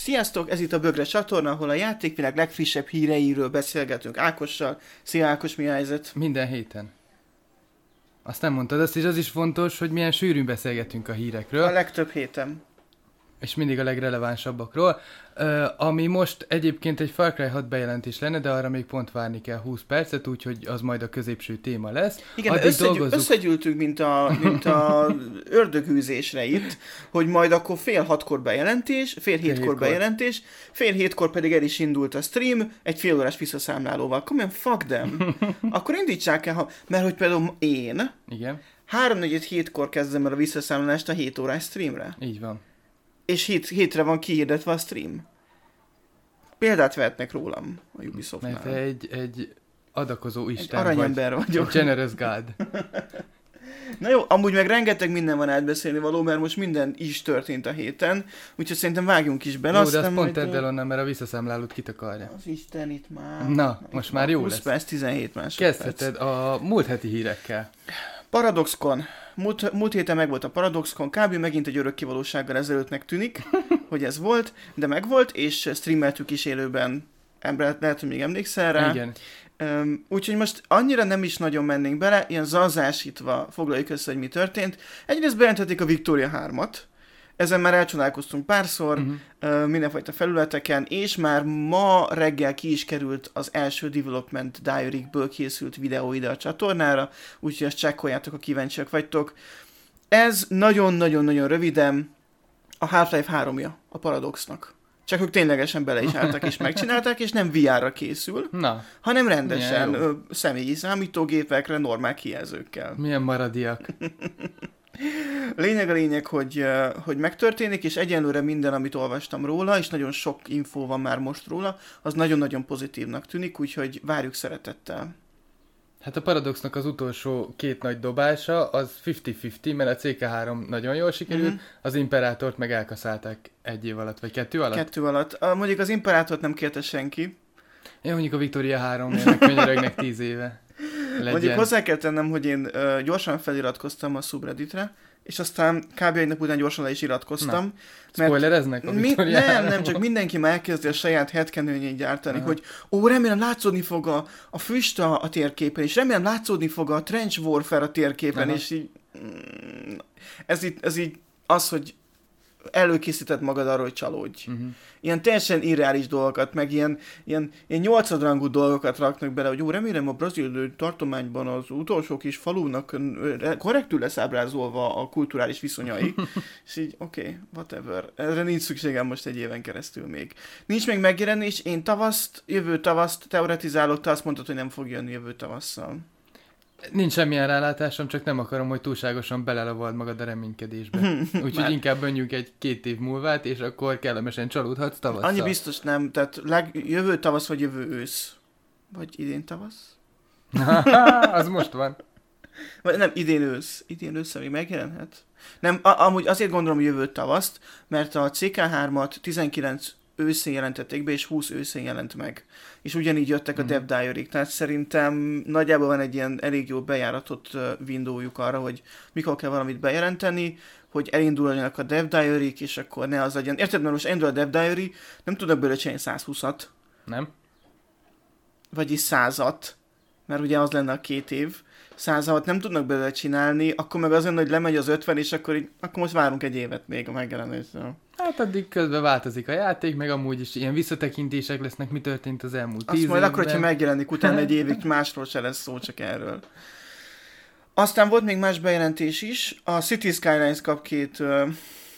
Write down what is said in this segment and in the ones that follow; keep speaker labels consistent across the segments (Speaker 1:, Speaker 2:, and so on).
Speaker 1: Sziasztok, ez itt a Bögre csatorna, ahol a játékvilág legfrissebb híreiről beszélgetünk Ákossal. Szia Ákos, mi a helyzet?
Speaker 2: Minden héten. Azt nem mondtad, és az is fontos, hogy milyen sűrűn beszélgetünk a hírekről.
Speaker 1: A legtöbb héten.
Speaker 2: És mindig a legrelevánsabbakról. Ami most egyébként egy Far Cry 6 bejelentés lenne, de arra még pont várni kell 20 percet, úgyhogy az majd a középső téma lesz.
Speaker 1: Igen, összegyűltünk, mint a ördögűzésre itt, hogy majd akkor fél 6-kor bejelentés, fél 7-kor bejelentés, fél 7-kor pedig el is indult a stream, egy fél órás visszaszámlálóval. Komolyan, fuck them. Akkor indítsák el, mert hogy például én 3-4-7-kor kezdem el a visszaszámlálást a 7 órás streamre.
Speaker 2: Így van.
Speaker 1: És hétre van kihirdetve a stream. Példát vehetnek rólam a Ubisoftnál.
Speaker 2: Mert egy adakozó isten
Speaker 1: egy aranyember vagyok.
Speaker 2: A generous god.
Speaker 1: Na jó, amúgy meg rengeteg minden van átbeszélni való, mert most minden is történt a héten, úgyhogy szerintem vágjunk is bele.
Speaker 2: Jó, de azt pont tedd el onnan, mert a visszaszámlálót kitakarja.
Speaker 1: Az Isten itt már.
Speaker 2: Na, most már jó lesz.
Speaker 1: 20 perc, 17 másodperc.
Speaker 2: Kezdheted a múlt heti hírekkel.
Speaker 1: Paradoxcon. Múlt héten megvolt a Paradoxcon, kb. Megint egy örökkivalósággal ezelőttnek tűnik, hogy ez volt, de megvolt, és streameltük is élőben. Lehet, hogy még emlékszel rá.
Speaker 2: Igen.
Speaker 1: Úgyhogy most annyira nem is nagyon mennénk bele, ilyen zazásítva foglaljuk össze, hogy mi történt. Egyrészt bejelentették a Victoria 3-at, ezen már elcsodálkoztunk párszor, mindenfajta felületeken, és már ma reggel ki is került az első Development Diary-ből készült videó ide a csatornára, úgyhogy ezt csekkoljátok, ha kíváncsiak vagytok. Ez nagyon-nagyon-nagyon röviden a Half-Life 3-ja a Paradoxnak. Csak ők ténylegesen bele is álltak és megcsinálták, és nem VR-ra készül, hanem rendesen személyi számítógépekre, normál kijelzőkkel.
Speaker 2: Milyen maradiak.
Speaker 1: Lényeg a lényeg, hogy megtörténik, és egyenlőre minden, amit olvastam róla, és nagyon sok infó van már most róla, az nagyon-nagyon pozitívnak tűnik, úgyhogy várjuk szeretettel.
Speaker 2: Hát a Paradoxnak az utolsó két nagy dobása az 50-50, mert a CK3 nagyon jól sikerült, az Imperátort meg elkaszálták egy év alatt, vagy 2 alatt?
Speaker 1: 2 alatt. Mondjuk az Imperátort nem kérte senki.
Speaker 2: Én mondjuk a Victoria 3 meg könyörögnek 10 éve. Legyen.
Speaker 1: Mondjuk hozzá kell tennem, hogy én gyorsan feliratkoztam a subredditre, és aztán kb. Egy nap után gyorsan le is iratkoztam.
Speaker 2: Spoilereznek a Victoriára?
Speaker 1: Nem, csak mindenki már elkezdi a saját headcanonjét gyártani, hogy remélem látszódni fog a füst a térképen, és remélem látszódni fog a trench warfare a térképen, és így ez így az, hogy előkészíted magad arról, hogy csalódj. Ilyen teljesen irreális dolgokat, meg ilyen 8-rangú dolgokat raknak bele, hogy remélem a brazil tartományban az utolsó kis falunak korrektül lesz ábrázolva a kulturális viszonyai. És így, whatever. Erre nincs szükségem most egy éven keresztül még. Nincs még megjelenés, én jövő tavaszt teoretizálok, te azt mondtad, hogy nem fog jönni jövő tavasszal.
Speaker 2: Nincs semmilyen rálátásom, csak nem akarom, hogy túlságosan belelavald magad a reménykedésbe. Úgyhogy inkább menjünk 1-2 év múlvát, és akkor kellemesen csalódhatsz tavasszal.
Speaker 1: Annyi biztos nem, tehát jövő tavasz vagy jövő ősz. Vagy idén tavasz?
Speaker 2: Az most van.
Speaker 1: Vagy nem, idén ősz. Idén ősszel még megjelenhet? Nem, amúgy azért gondolom jövő tavaszt, mert a CK3-at 19 őszén jelentették be, és 20 őszén jelent meg. És ugyanígy jöttek a Dev Diary-k, tehát szerintem nagyjából van egy ilyen elég jó bejáratott windowjuk arra, hogy mikor kell valamit bejelenteni, hogy elinduljanak a Dev Diary-k, és akkor ne az legyen. Érted, mert most elindul a Dev Diary, nem tudnak belőle csinálni 120-at.
Speaker 2: Nem.
Speaker 1: Vagyis 100-at, mert ugye az lenne a 2 év. 100-at nem tudnak belőle csinálni, akkor meg az hogy lemegy az 50, és akkor most várunk egy évet még a megjelenésről.
Speaker 2: Hát addig közben változik a játék, meg amúgy is ilyen visszatekintések lesznek, mi történt az elmúlt 10 évben.
Speaker 1: Azt majd akkor, hogyha megjelenik utána egy évig, másról se lesz szó, csak erről. Aztán volt még más bejelentés is. A City Skylines kap 2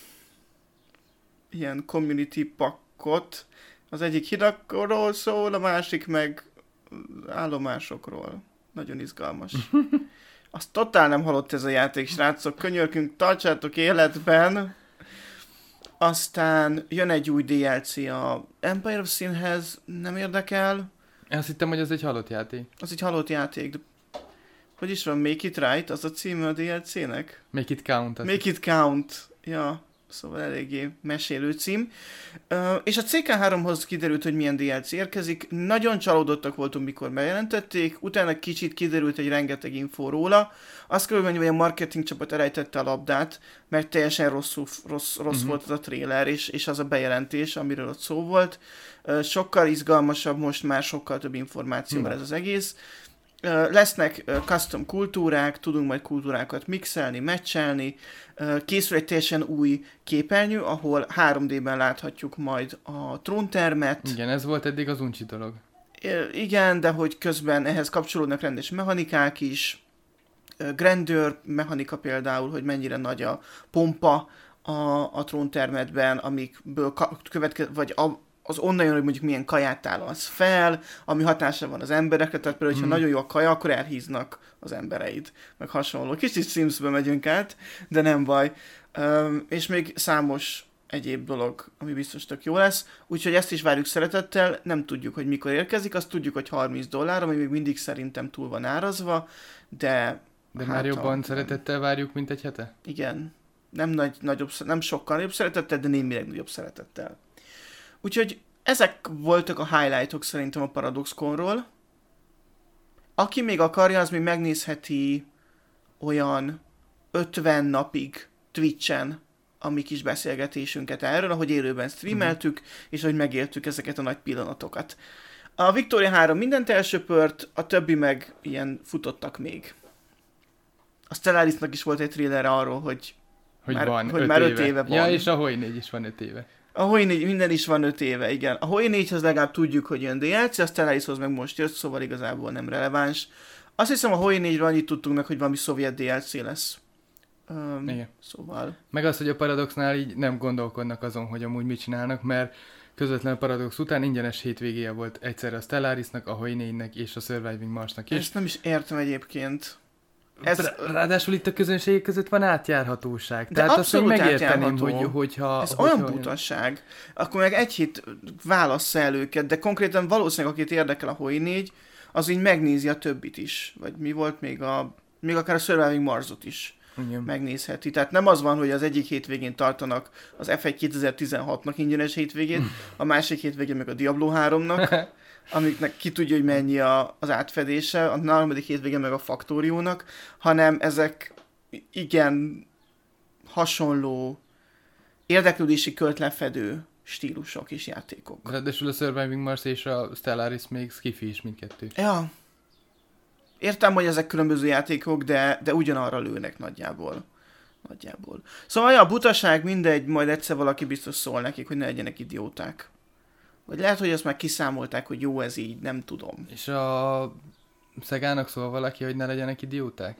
Speaker 1: ilyen community pakkot. Az egyik hidakról szól, a másik meg állomásokról. Nagyon izgalmas. Azt totál nem halott ez a játék, srácok. Könyörgünk, tartsátok életben. Aztán jön egy új DLC a Empire of Sinhez, nem érdekel.
Speaker 2: Én azt hittem, hogy ez egy halott játék.
Speaker 1: Az egy halott játék. De hogy is van, Make It Right, az a címe a DLC-nek?
Speaker 2: Make It Count.
Speaker 1: Make It Count, ja. Szóval eléggé mesélő cím. És a CK3-hoz kiderült, hogy milyen DLC érkezik. Nagyon csalódottak voltunk, mikor bejelentették. Utána kicsit kiderült egy rengeteg infó róla. Azt kell mondani, hogy a marketing csapat elejtette a labdát, mert teljesen rossz volt az a trailer, és az a bejelentés, amiről ott szó volt. Sokkal izgalmasabb, most már sokkal több információval ez az egész. Lesznek custom kultúrák, tudunk majd kultúrákat mixelni, matchelni. Készül egy teljesen új képernyő, ahol 3D-ben láthatjuk majd a tróntermet.
Speaker 2: Igen, ez volt eddig az uncsi dolog.
Speaker 1: Igen, de hogy közben ehhez kapcsolódnak rendes mechanikák is. Grandeur mechanika például, hogy mennyire nagy a pompa a tróntermetben, amikből vagy az onnan jön, hogy mondjuk milyen kaját tálalsz fel, ami hatása van az emberekre, tehát például, hogyha nagyon jó a kaja, akkor elhíznak az embereid, meg hasonló. Kicsit Simsbe megyünk át, de nem baj. És még számos egyéb dolog, ami biztos tök jó lesz. Úgyhogy ezt is várjuk szeretettel, nem tudjuk, hogy mikor érkezik, azt tudjuk, hogy $30, ami még mindig szerintem túl van árazva, de
Speaker 2: már jobban szeretettel várjuk, mint egy hete?
Speaker 1: Igen. Nem sokkal nagyobb szeretettel, de némileg nagyobb szeretettel. Úgyhogy ezek voltak a highlightok szerintem a ParadoxConról. Aki még akarja, az még megnézheti olyan 50 napig Twitchen a mi kis beszélgetésünket erről, ahogy élőben streameltük, és ahogy megéltük ezeket a nagy pillanatokat. A Victoria 3 mindent elsöpört, a többi meg ilyen futottak még. A Stellarisnak is volt egy trailer arról, hogy már 5 éve van.
Speaker 2: Ja, és a Hoi 4 is van 5 éve.
Speaker 1: A Hoi 4, minden is van 5 éve, igen. A Hoi 4-hez legalább tudjuk, hogy jön DLC, a Stellarishoz meg most jött, szóval igazából nem releváns. Azt hiszem, a Hoi 4-ről annyit tudtunk meg, hogy valami szovjet DLC lesz.
Speaker 2: Igen.
Speaker 1: Szóval...
Speaker 2: Meg az, hogy a Paradoxnál így nem gondolkodnak azon, hogy amúgy mit csinálnak, mert közvetlen Paradox után ingyenes hétvégéje volt egyszer a Stellarisnak, a Hoi 4-nek és a Surviving Marsnak is.
Speaker 1: Ezt nem is értem egyébként.
Speaker 2: Ráadásul itt a közönségek között van átjárhatóság. De tehát azt, hogy megérteném, hogyha...
Speaker 1: Ez olyan butasság. Akkor meg egy hét válassza el őket, de konkrétan valószínűleg akit érdekel a Hoi 4, az így megnézi a többit is. Vagy mi volt még akár a Surviving Marsot is. Igen. Megnézheti. Tehát nem az van, hogy az egyik hétvégén tartanak az F1 2016-nak ingyenes hétvégét, a másik hétvégén meg a Diablo 3-nak, amiknek ki tudja, hogy mennyi az átfedése, a harmadik hétvégén meg a Factoriónak, hanem ezek igen hasonló érdeklődési kört lefedő stílusok és játékok.
Speaker 2: Ráadásul a Surviving Mars és a Stellaris még skifi is mindkettő.
Speaker 1: Ja. Értem, hogy ezek különböző játékok, de ugyanarra lőnek nagyjából. Szóval a butaság mindegy, majd egyszer valaki biztos szól nekik, hogy ne legyenek idióták. Vagy lehet, hogy ezt már kiszámolták, hogy jó ez így, nem tudom.
Speaker 2: És a Szegának szól valaki, hogy ne legyenek idióták?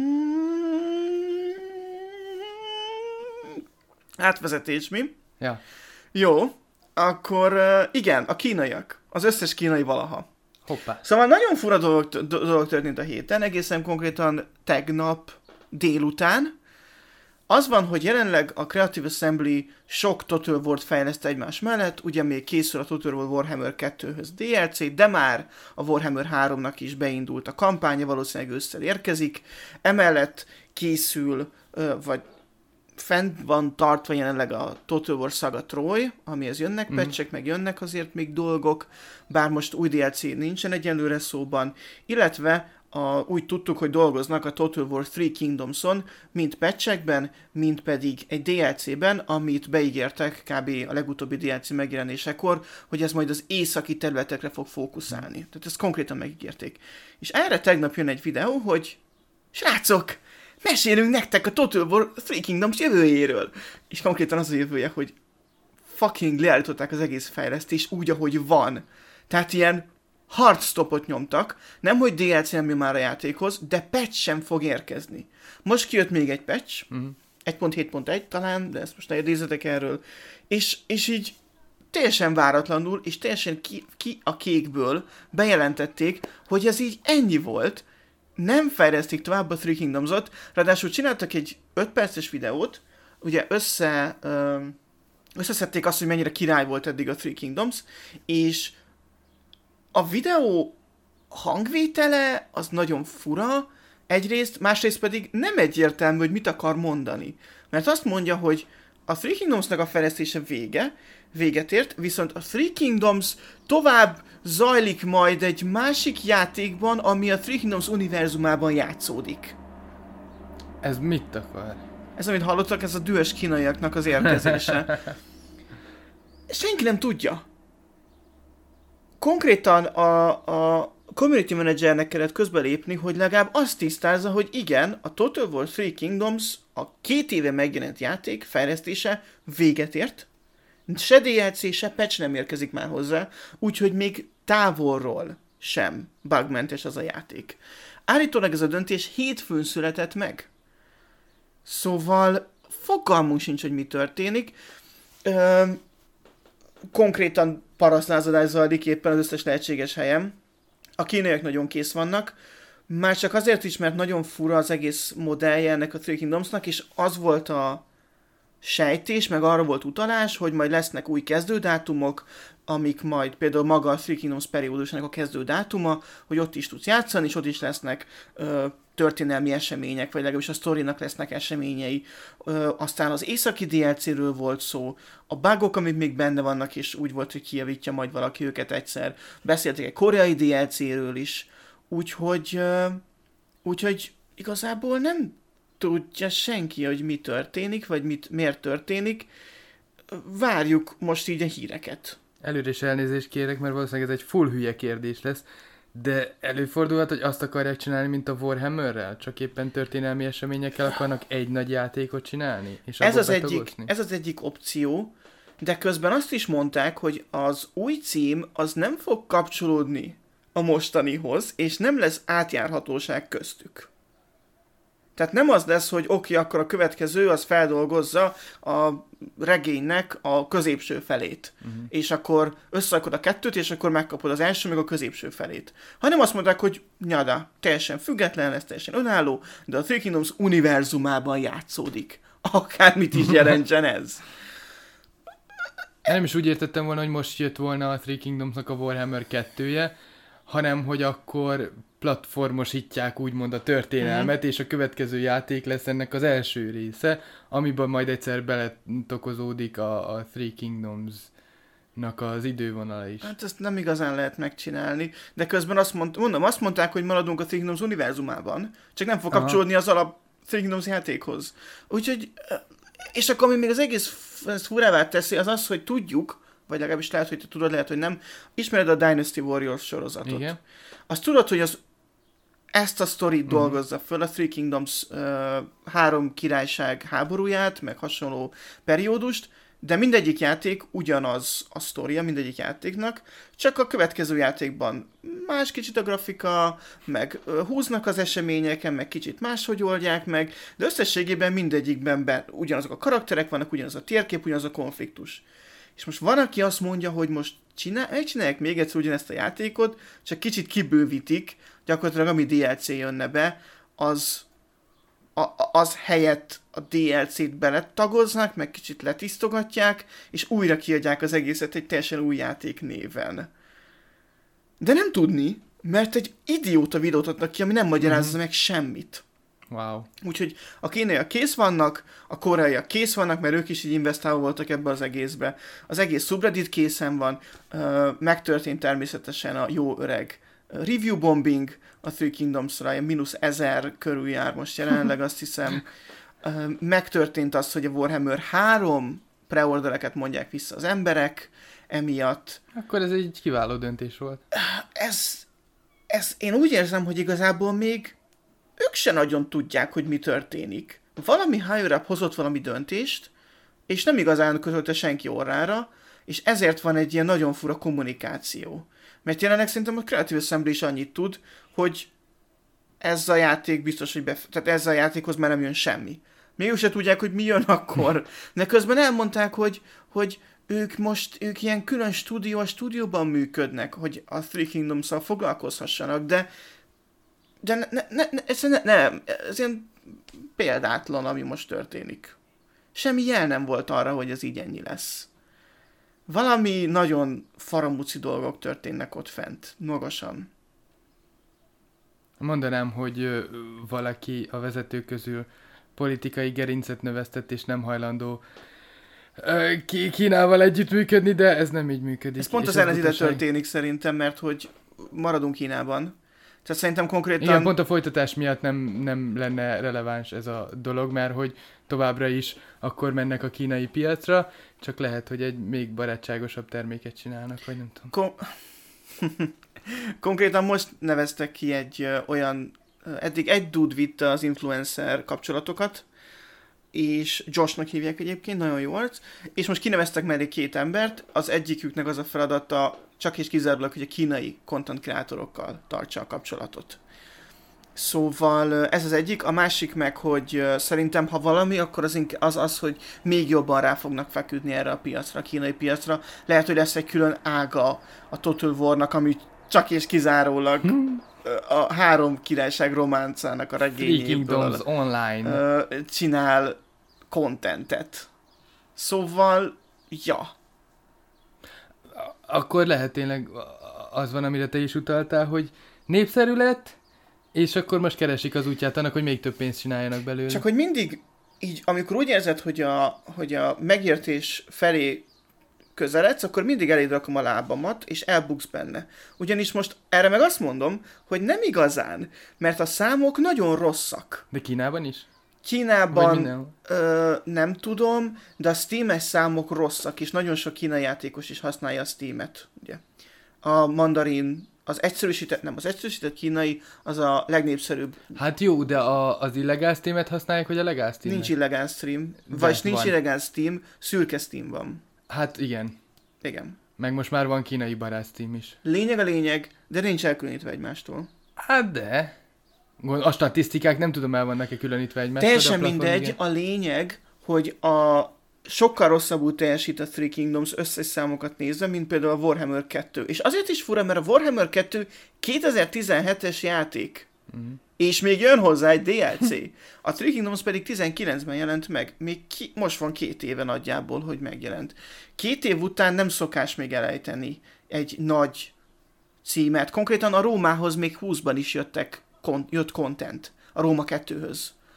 Speaker 1: Átvezetés, mi?
Speaker 2: Ja.
Speaker 1: Jó, akkor igen, a kínaiak. Az összes kínai valaha.
Speaker 2: Hoppá.
Speaker 1: Szóval nagyon fura dolog történt a héten, egészen konkrétan tegnap délután. Az van, hogy jelenleg a Creative Assembly sok Total War-t fejleszt egymás mellett, ugye még készül a Total War Warhammer 2-höz DLC, de már a Warhammer 3-nak is beindult a kampánya, valószínűleg ősszel érkezik. Emellett készül, vagy fent van tartva jelenleg a Total War Saga Troy, amihez jönnek patchek, meg jönnek azért még dolgok, bár most új DLC nincsen egyelőre szóban, illetve úgy tudtuk, hogy dolgoznak a Total War 3 Kingdoms-on, mind patchekben, mind pedig egy DLC-ben, amit beígértek kb. A legutóbbi DLC megjelenésekor, hogy ez majd az északi területekre fog fókuszálni. Tehát ezt konkrétan megígérték. És erre tegnap jön egy videó, hogy srácok, mesélünk nektek a Total War 3 Kingdoms jövőjéről. És konkrétan az a jövője, hogy fucking leállították az egész fejlesztést úgy, ahogy van. Tehát ilyen hard stopot nyomtak, nem hogy DLC nem jön már a játékhoz, de patch sem fog érkezni. Most kijött még egy patch, 1.7.1 talán, de ezt most ne idézzetek erről, és így teljesen váratlanul, és teljesen ki a kékből bejelentették, hogy ez így ennyi volt, nem fejlesztik tovább a Three Kingdoms-ot, ráadásul csináltak egy 5 perces videót, ugye összeszedték azt, hogy mennyire király volt eddig a Three Kingdoms, és a videó hangvétele az nagyon fura, egyrészt, másrészt pedig nem egyértelmű, hogy mit akar mondani. Mert azt mondja, hogy a Three Kingdomsnak a fejlesztése véget ért, viszont a Three Kingdoms tovább zajlik majd egy másik játékban, ami a Three Kingdoms univerzumában játszódik.
Speaker 2: Ez mit akar?
Speaker 1: Ez, amit hallottak, ez a dühös kínaiaknak az érkezése. Senki nem tudja. Konkrétan a community managernek kellett közbelépni, hogy legalább azt tisztázza, hogy igen, a Total War Three Kingdoms a 2 éve megjelent játék fejlesztése véget ért, se DLC, se patch nem érkezik már hozzá, úgyhogy még távolról sem bugmentes az a játék. Állítólag ez a döntés hétfőn született meg. Szóval fogalmunk sincs, hogy mi történik. Konkrétan parasztlázadás zajlik éppen az összes lehetséges helyen. A kínaiak nagyon kész vannak, már csak azért is, mert nagyon fura az egész modellje ennek a Three Kingdomsnak, és az volt a sejtés, meg arra volt utalás, hogy majd lesznek új kezdődátumok, amik majd például maga a Three Kingdoms periódusának a kezdődátuma, hogy ott is tudsz játszani, és ott is lesznek történelmi események, vagy legalábbis a sztorinak lesznek eseményei. Aztán az északi DLC-ről volt szó, a bugok, amik még benne vannak, és úgy volt, hogy kijavítja majd valaki őket egyszer. Beszéltek egy koreai DLC-ről is, úgyhogy igazából nem tudja senki, hogy mi történik, vagy miért történik. Várjuk most így a híreket.
Speaker 2: Előre is elnézést kérek, mert valószínűleg ez egy full hülye kérdés lesz, de előfordulhat, hogy azt akarják csinálni, mint a Warhammerrel? Csak éppen történelmi eseményekkel akarnak egy nagy játékot csinálni? És
Speaker 1: ez az egyik opció, de közben azt is mondták, hogy az új cím az nem fog kapcsolódni a mostanihoz, és nem lesz átjárhatóság köztük. Tehát nem az lesz, hogy oké, akkor a következő az feldolgozza a regénynek a középső felét. És akkor összerakod a kettőt, és akkor megkapod az első, meg a középső felét. Hanem azt mondták, hogy nyada, teljesen független lesz, teljesen önálló, de a Three Kingdoms univerzumában játszódik. Akármit is jelentsen ez.
Speaker 2: Nem is úgy értettem volna, hogy most jött volna a Three Kingdomsnak a Warhammer 2-je, hanem hogy akkor platformosítják úgymond a történelmet, és a következő játék lesz ennek az első része, amiben majd egyszer beletokozódik a Three Kingdoms-nak az idővonala is.
Speaker 1: Hát ezt nem igazán lehet megcsinálni, de közben azt mondták, hogy maradunk a Three Kingdoms univerzumában, csak nem fog kapcsolódni az alap Three Kingdoms játékhoz. Úgyhogy, és akkor ami még az egész furává teszi, az az, hogy tudjuk, vagy legalábbis lehet, hogy te tudod, lehet, hogy nem, ismered a Dynasty Warriors sorozatot.
Speaker 2: Igen.
Speaker 1: Azt tudod, hogy ezt a sztorit dolgozza föl, a Three Kingdoms 3 királyság háborúját, meg hasonló periódust, de mindegyik játék ugyanaz a sztoria mindegyik játéknak, csak a következő játékban más kicsit a grafika, meg húznak az eseményeken, meg kicsit máshogy oldják meg, de összességében mindegyikben ugyanazok a karakterek vannak, ugyanaz a térkép, ugyanaz a konfliktus. És most van, aki azt mondja, hogy most csinálják még egyszer ugyanezt a játékot, csak kicsit kibővítik, gyakorlatilag ami DLC jönne be, az helyett a DLC-t beletagoznak, meg kicsit letisztogatják, és újra kiadják az egészet egy teljesen új játék néven. De nem tudni, mert egy idióta videót adnak ki, ami nem magyarázza meg semmit.
Speaker 2: Wow.
Speaker 1: Úgyhogy a kínaiak kész vannak, a koreaiak kész vannak, mert ők is így investálva voltak ebbe az egészbe. Az egész subreddit készen van, megtörtént természetesen a jó öreg review bombing a Three Kingdoms-ra, -1000 körül jár most jelenleg, azt hiszem. Megtörtént az, hogy a Warhammer 3 preordereket mondják vissza az emberek, emiatt.
Speaker 2: Akkor ez egy kiváló döntés volt.
Speaker 1: Én úgy érzem, hogy igazából még ők se nagyon tudják, hogy mi történik. Valami higher up hozott valami döntést, és nem igazán közölte senki orrára, és ezért van egy ilyen nagyon fura kommunikáció. Mert jelenleg szerintem a Creative Assembly is annyit tud, hogy ez a játék biztos, hogy tehát ezzel a játékhoz már nem jön semmi. Még ők se tudják, hogy mi jön akkor. De közben elmondták, hogy ők ilyen külön stúdióban működnek, hogy a Three Kingdoms-szal foglalkozhassanak, de ez ilyen példátlan, ami most történik. Semmi jel nem volt arra, hogy ez így ennyi lesz. Valami nagyon faramúci dolgok történnek ott fent, magasan.
Speaker 2: Mondanám, hogy valaki a vezetők közül politikai gerincet növesztett, és nem hajlandó Kínával együttműködni, de ez nem így működik.
Speaker 1: Ez pont az ellentéte történik szerintem, mert hogy maradunk Kínában. Tehát szerintem konkrétan...
Speaker 2: Igen, pont a folytatás miatt nem lenne releváns ez a dolog, mert hogy továbbra is akkor mennek a kínai piacra, csak lehet, hogy egy még barátságosabb terméket csinálnak, vagy nem tudom.
Speaker 1: Konkrétan most neveztek ki egy olyan... Eddig egy dude vitte az influencer kapcsolatokat, és Joshnak hívják egyébként, nagyon jó arc, és most kineveztek mellé 2 embert, az egyiküknek az a feladata csak és kizárólag, hogy a kínai content kreátorokkal tartsa a kapcsolatot. Szóval ez az egyik, a másik meg, hogy szerintem ha valami, akkor az, hogy még jobban rá fognak feküdni erre a piacra, a kínai piacra. Lehet, hogy lesz egy külön ága a Total War-nak, ami csak és kizárólag a 3 királyság románcának a regényéből
Speaker 2: online
Speaker 1: csinál contentet. Szóval, ja.
Speaker 2: Akkor lehet tényleg az van, amire te is utaltál, hogy népszerű lett, és akkor most keresik az útját annak, hogy még több pénzt csináljanak belőle.
Speaker 1: Csak hogy mindig így, amikor úgy érzed, hogy a megértés felé közeledsz, akkor mindig eléd rakom a lábamat, és elbuksz benne. Ugyanis most erre meg azt mondom, hogy nem igazán, mert a számok nagyon rosszak.
Speaker 2: De Kínában is?
Speaker 1: Kínában nem tudom, de a Steam-es számok rosszak, és nagyon sok kínai játékos is használja a Steam-et, ugye. A mandarin, az egyszerűsített kínai az a legnépszerűbb.
Speaker 2: Hát jó, de az illegál Steam-et használják, vagy a legál Steam-et?
Speaker 1: Nincs illegál Steam, vagy nincs illegál Steam, szürke Steam van.
Speaker 2: Hát igen.
Speaker 1: Igen.
Speaker 2: Meg most már van kínai barát Steam is.
Speaker 1: Lényeg a lényeg, de nincs elkülönítve egymástól.
Speaker 2: Hát de... A statisztikák nem tudom, el vannak-e különítve egymástól.
Speaker 1: Teljesen mindegy, igen. A lényeg, hogy a sokkal rosszabbul teljesít a Three Kingdoms összes számokat nézve, mint például a Warhammer 2. És azért is fura, mert a Warhammer 2 2017-es játék. És még jön hozzá egy DLC. A Three Kingdoms pedig 19-ben jelent meg. Még most van 2 éve nagyjából, hogy megjelent. 2 év után nem szokás még elejteni egy nagy címet. Konkrétan a Rómához még 20-ban is jött content. A Róma 2-höz.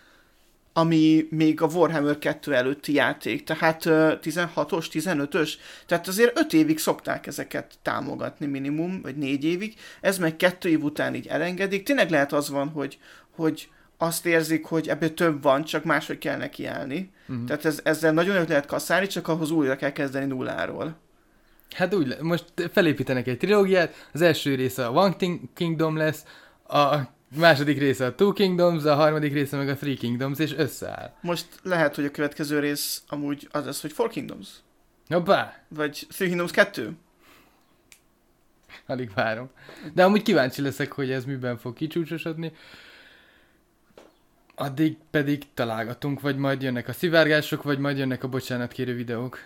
Speaker 1: Ami még a Warhammer 2 előtti játék. Tehát 16-os, 15-ös. Tehát azért 5 évig szokták ezeket támogatni minimum, vagy 4 évig. Ez meg 2 év után így elengedik. Tényleg lehet az van, hogy azt érzik, hogy ebből több van, csak máshogy kell nekiállni. Tehát ezzel nagyon őt lehet kasszálni, csak ahhoz újra kell kezdeni nulláról.
Speaker 2: Hát úgy, most felépítenek egy trilógiát, az első része a One Kingdom lesz, a második része a Two Kingdoms, a harmadik része meg a Three Kingdoms, és összeáll.
Speaker 1: Most lehet, hogy a következő rész amúgy az lesz, hogy Four Kingdoms.
Speaker 2: Hoppá!
Speaker 1: Vagy Three Kingdoms 2.
Speaker 2: Alig várom. De amúgy kíváncsi leszek, hogy ez miben fog kicsúcsosodni. Addig pedig találgatunk, vagy majd jönnek a szivárgások, vagy majd jönnek a bocsánatkérő videók.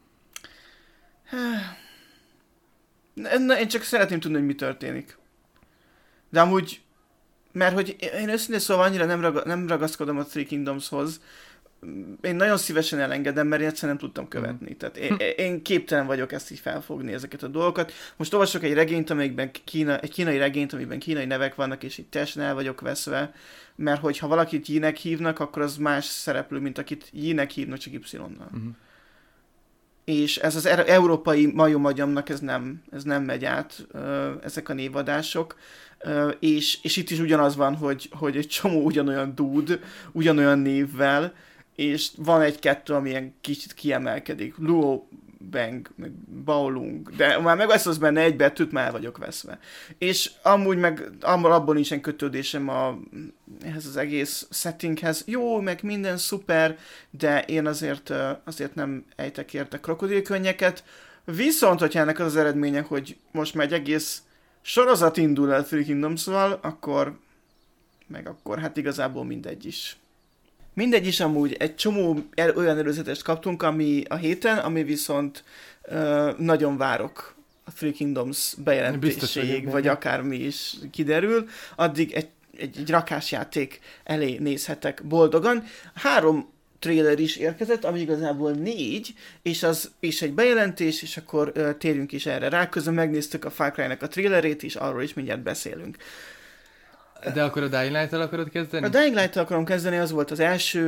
Speaker 1: Én csak szeretném tudni, hogy mi történik. De amúgy, mert hogy én őszintén szóval annyira nem ragaszkodom a Three Kingdomshoz, én nagyon szívesen elengedem, mert én egyszerűen nem tudtam követni. Tehát én képtelen vagyok ezt így felfogni, ezeket a dolgokat. Most olvasok egy regényt, amelyikben egy kínai regényt, amiben kínai nevek vannak, és itt teljesen el vagyok veszve, mert hogyha valakit Yi-nek hívnak, akkor az más szereplő, mint akit Yi-nek hívnak, csak Y-nal. És ez az európai majomagyamnak ez nem megy át, ezek a névadások. És itt is ugyanaz van, hogy egy csomó ugyanolyan dude, ugyanolyan névvel, és van egy-kettő, ami ilyen kicsit kiemelkedik. Luo Beng, meg Baolung, de már megveszesz benne egy betűt, már el vagyok veszve. És amúgy meg abból nincsen kötődésem ehhez az egész settinghez. Jó, meg minden szuper, de én azért nem ejtek érte krokodilkönnyeket. Viszont, hogyha ennek az eredménye, hogy most már egy egész sorozat indul el Three Kingdoms-val, akkor hát igazából mindegy is. Mindegy is amúgy, egy csomó olyan előzetest kaptunk ami a héten, ami viszont nagyon várok a Three Kingdoms bejelentéséig, vagy akármi is kiderül. Addig egy rakásjáték elé nézhetek boldogan. 3 trailer is érkezett, ami igazából 4, és egy bejelentés, és akkor térjünk is erre rá. Közben megnéztük a Far Cry-nek a trailerét, és arról is mindjárt beszélünk.
Speaker 2: De akkor a Dying Light-tal akarod kezdeni?
Speaker 1: A Dying Light-tal akarom kezdeni, az volt az első.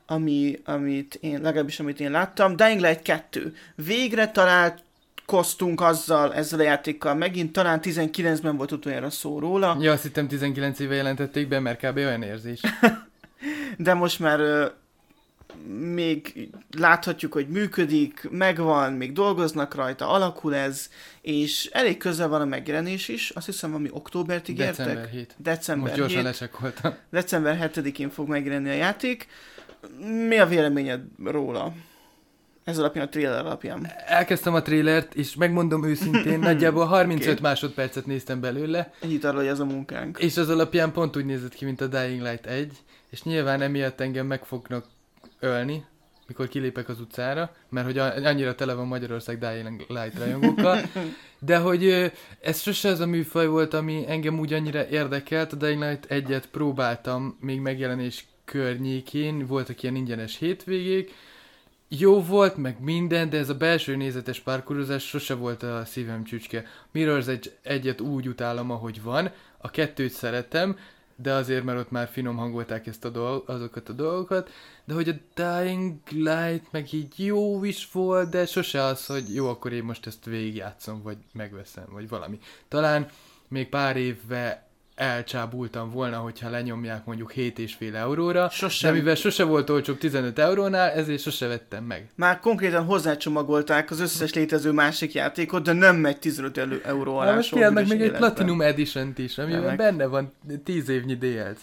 Speaker 1: amit én láttam. Dying Light 2. Végre találkoztunk ezzel a játékkal megint, talán 19-ben volt utoljára szó róla.
Speaker 2: Ja, azt hittem 19 éve jelentették be, mert kb. Olyan érzés.
Speaker 1: De most már még láthatjuk, hogy működik, megvan, még dolgoznak rajta, alakul ez, és elég közel van a megjelenés is, azt hiszem, valami októbert ígértek.
Speaker 2: December 7.
Speaker 1: December
Speaker 2: most gyorsan
Speaker 1: 7.
Speaker 2: lecsekkoltam.
Speaker 1: December 7-én fog megjelenni a játék. Mi a véleményed róla? Ez alapján, a trailer alapján.
Speaker 2: Elkezdtem a trailert, és megmondom őszintén, nagyjából 35 másodpercet néztem belőle.
Speaker 1: Ennyit arra, hogy ez a munkánk.
Speaker 2: És az alapján pont úgy nézett ki, mint a Dying Light 1, és nyilván emiatt engem meg fognak ölni, mikor kilépek az utcára, mert hogy annyira tele van Magyarország Dying Light rajongókkal, de hogy ez sose az a műfaj volt, ami engem úgy annyira érdekelt. A Dying Light 1-et próbáltam még megjelenés környékén, voltak ilyen ingyenes hétvégék, jó volt, meg minden, de ez a belső nézetes parkourozás sose volt a szívem csücske. Mirror's Edge 1-et úgy utálom, ahogy van, a 2-t szeretem, de azért, mert ott már finom hangolták azokat a dolgokat, de hogy a Dying Light meg így jó is volt, de sose az, hogy jó, akkor én most ezt végigjátszom, vagy megveszem, vagy valami. Talán még pár évvel elcsábultam volna, hogyha lenyomják mondjuk 7,5 euróra, de mivel sose volt olcsóbb 15 eurónál, ezért sose vettem meg.
Speaker 1: Már konkrétan hozzácsomagolták az összes létező másik játékot, de nem megy 15 euró alá.
Speaker 2: Most kiadnak még egy Platinum Edition-t is, amiben benne van 10 évnyi DLC.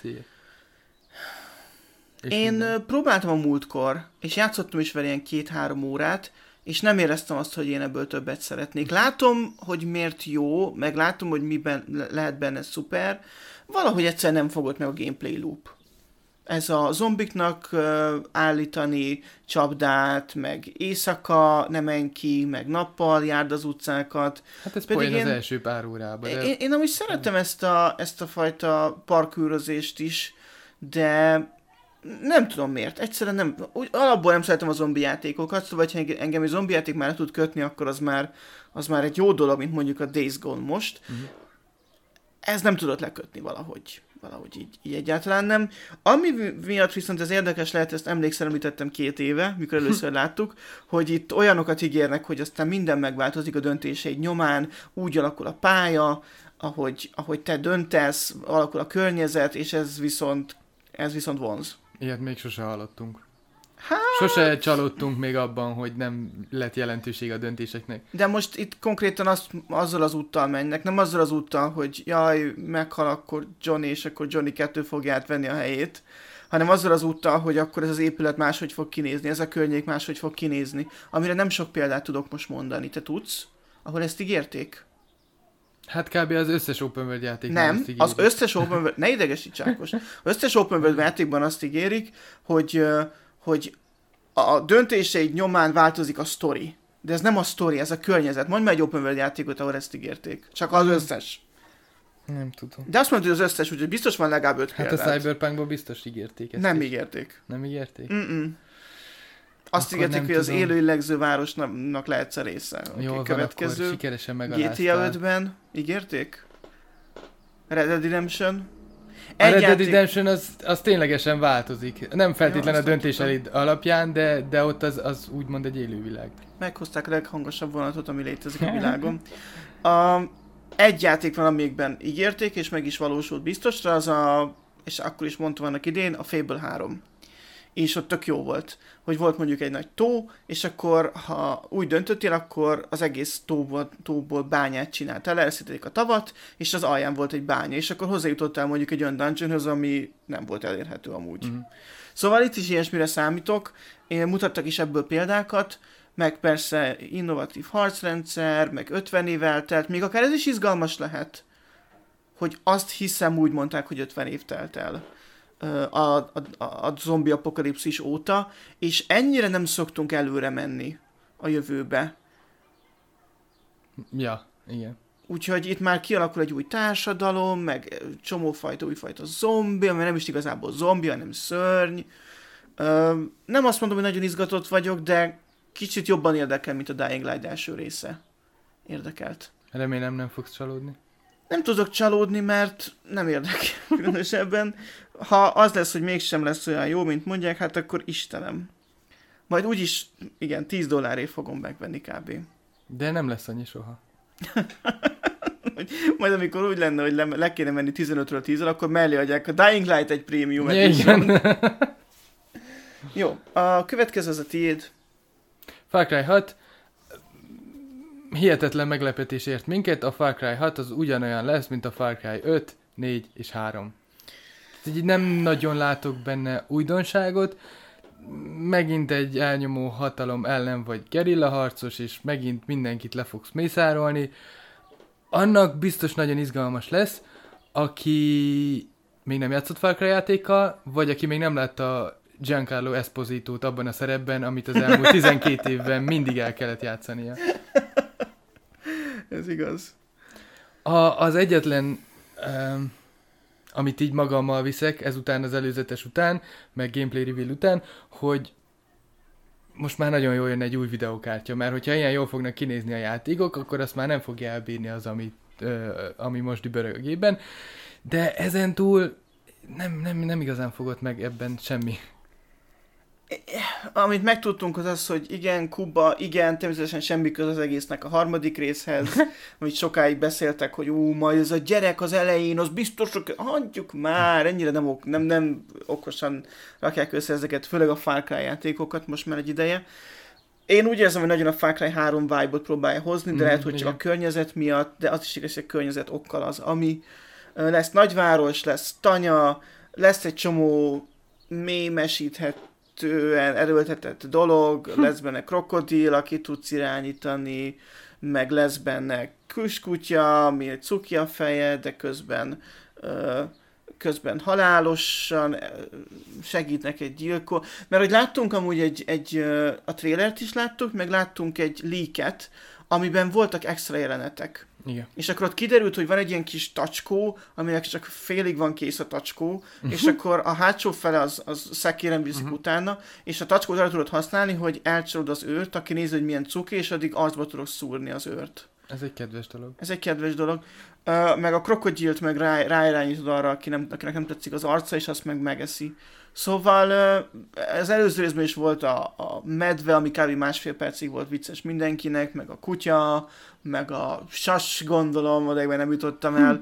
Speaker 1: Én próbáltam a múltkor, és játszottam is vele ilyen 2-3 órát, és nem éreztem azt, hogy én ebből többet szeretnék. Látom, hogy miért jó, meg látom, hogy miben lehet benne szuper. Valahogy egyszer nem fogott meg a gameplay loop. Ez a zombiknak állítani csapdát, meg éjszaka nem menj ki, meg nappal járd az utcákat.
Speaker 2: Hát ez poén az első pár órában.
Speaker 1: De... Én amúgy szeretem ezt a fajta parkőrözést is, de nem tudom miért. Egyszerűen nem. Alapból nem szeretem a zombi játékokat, szóval ha engem egy zombi játék már tud kötni, akkor az már egy jó dolog, mint mondjuk a Days Gone most. Uh-huh. Ez nem tudott lekötni valahogy így egyáltalán nem. Ami miatt viszont ez érdekes lehet, ezt emlékszem, említettem 2 éve, mikor először láttuk, hogy itt olyanokat ígérnek, hogy aztán minden megváltozik a döntéseid nyomán, úgy alakul a pálya, ahogy te döntesz, alakul a környezet, és ez viszont vonz.
Speaker 2: Ilyet még sose hallottunk. Sose csalódtunk még abban, hogy nem lett jelentőség a döntéseknek.
Speaker 1: De most itt konkrétan azzal az úttal mennek, nem azzal az úttal, hogy jaj, meghal akkor Johnny, és akkor Johnny 2 fogja átvenni a helyét, hanem azzal az úttal, hogy akkor ez az épület máshogy fog kinézni, ez a környék máshogy fog kinézni, amire nem sok példát tudok most mondani. Te tudsz, ahol ezt ígérték?
Speaker 2: Hát kb. Az összes open world játékban
Speaker 1: nem, az összes open world, ne idegesíts Ákos, az összes open world játékban azt ígérik, hogy a döntéseid nyomán változik a sztori. De ez nem a sztori, ez a környezet. Mondj már egy open world játékot, ahol ezt ígérték. Csak az összes.
Speaker 2: Nem tudom.
Speaker 1: De azt mondod, hogy az összes, úgyhogy biztos van legalább 5 példát.
Speaker 2: Hát a Cyberpunkban biztos ígérték ezt.
Speaker 1: Nem ígérték.
Speaker 2: Nem ígérték?
Speaker 1: Azt ígérték, hogy az élő illegző városnak lehetsz a része.
Speaker 2: Jól van, akkor sikeresen
Speaker 1: megaláztál. GTA 5-ben ígérték? Red Dead Redemption?
Speaker 2: A Red Dead Redemption az ténylegesen változik. Nem feltétlen a döntéseid alapján, de ott az úgymond egy élővilág.
Speaker 1: Meghozták a leghangosabb vonatot, ami létezik a világon. Egy játék van, amikben ígérték, és meg is valósult biztosra, és akkor is mondtam annak idén, a Fable 3. És ott tök jó volt, hogy volt mondjuk egy nagy tó, és akkor, ha úgy döntöttél, akkor az egész tóból bányát csináltál, elszítették a tavat, és az alján volt egy bánya, és akkor hozzájutottál mondjuk egy olyan dungeonhöz, ami nem volt elérhető amúgy. Uh-huh. Szóval itt is ilyesmire számítok, mutattak is ebből példákat, meg persze innovatív harcrendszer, meg 50 év eltelt, még akár ez is izgalmas hogy azt hiszem úgy mondták, hogy 50 év telt el a zombi apokalipszis óta, és ennyire nem szoktunk előre menni a jövőbe.
Speaker 2: Ja, igen.
Speaker 1: Úgyhogy itt már kialakul egy új társadalom, meg újfajta zombi, ami nem is igazából zombi, hanem szörny. Nem azt mondom, hogy nagyon izgatott vagyok, de kicsit jobban érdekel, mint a Dying Light első része. Érdekelt.
Speaker 2: Remélem nem fogsz csalódni.
Speaker 1: Nem tudok csalódni, mert nem érdekel különösebben. ha az lesz, hogy mégsem lesz olyan jó, mint mondják, hát akkor Istenem. Majd úgyis, igen, $10 fogom megvenni kb.
Speaker 2: De nem lesz annyi soha.
Speaker 1: Majd amikor úgy lenne, hogy le kéne menni 15-ről 10-re, akkor mellé adják a Dying Light egy Premium Edition. Jó, a következő az a tiéd.
Speaker 2: Far Cry 6. Hihetetlen meglepetés ért minket, a Far Cry 6 az ugyanolyan lesz, mint a Far Cry 5, 4 és 3. Így nem nagyon látok benne újdonságot, megint egy elnyomó hatalom ellen vagy gerillaharcos, és megint mindenkit le fogsz mészárolni. Annak biztos nagyon izgalmas lesz, aki még nem játszott Far Cry játékkal, vagy aki még nem látta Giancarlo Espositót abban a szerepben, amit az elmúlt 12 évben mindig el kellett játszania.
Speaker 1: Ez igaz.
Speaker 2: Az egyetlen, amit így magammal viszek, ezután az előzetes után, meg gameplay reveal után, hogy most már nagyon jól jön egy új videókártya, mert hogyha ilyen jól fognak kinézni a játékok, akkor azt már nem fogja elbírni az, ami most dübörög a gépben. De ezen túl nem igazán fogott meg ebben semmi.
Speaker 1: Amit megtudtunk az az, hogy igen, Kuba, igen, természetesen semmi köz az egésznek a harmadik részhez, amit sokáig beszéltek, hogy majd ez a gyerek az elején, az biztos, hogy hagyjuk már, ennyire nem okosan rakják össze ezeket, főleg a Far Cry játékokat most már egy ideje. Én úgy érzem, hogy nagyon a Far Cry 3 vibe-ot próbálja hozni, de lehet, hogy csak a környezet miatt, de az is igaz, hogy a környezet okkal az, ami lesz nagyváros, lesz tanya, lesz egy csomó mémesíthetően erőltetett dolog, lesz benne krokodil, aki tudsz irányítani, meg lesz benne küskutya, ami egy cuki a feje, de közben halálosan segítnek egy gyilkol. Mert hogy láttunk amúgy a trailert is láttuk, meg láttunk egy leaket, amiben voltak extra jelenetek.
Speaker 2: Igen.
Speaker 1: És akkor ott kiderült, hogy van egy ilyen kis tacskó, aminek csak félig van kész a tacskó, és akkor a hátsó fele az szekéren viszik utána, és a tacskót arra tudod használni, hogy elcsalod az őrt, aki nézi, hogy milyen cuki, és addig arcba tudod szúrni az őrt.
Speaker 2: Ez egy kedves dolog.
Speaker 1: Ez egy kedves dolog. Meg a krokodilt meg ráirányítod arra, akinek nem tetszik az arca, és azt meg megeszi. Szóval az előző részben is volt a medve, ami kb. 1,5 percig volt vicces mindenkinek, meg a kutya, meg a sas, gondolom, odaigben nem jutottam el.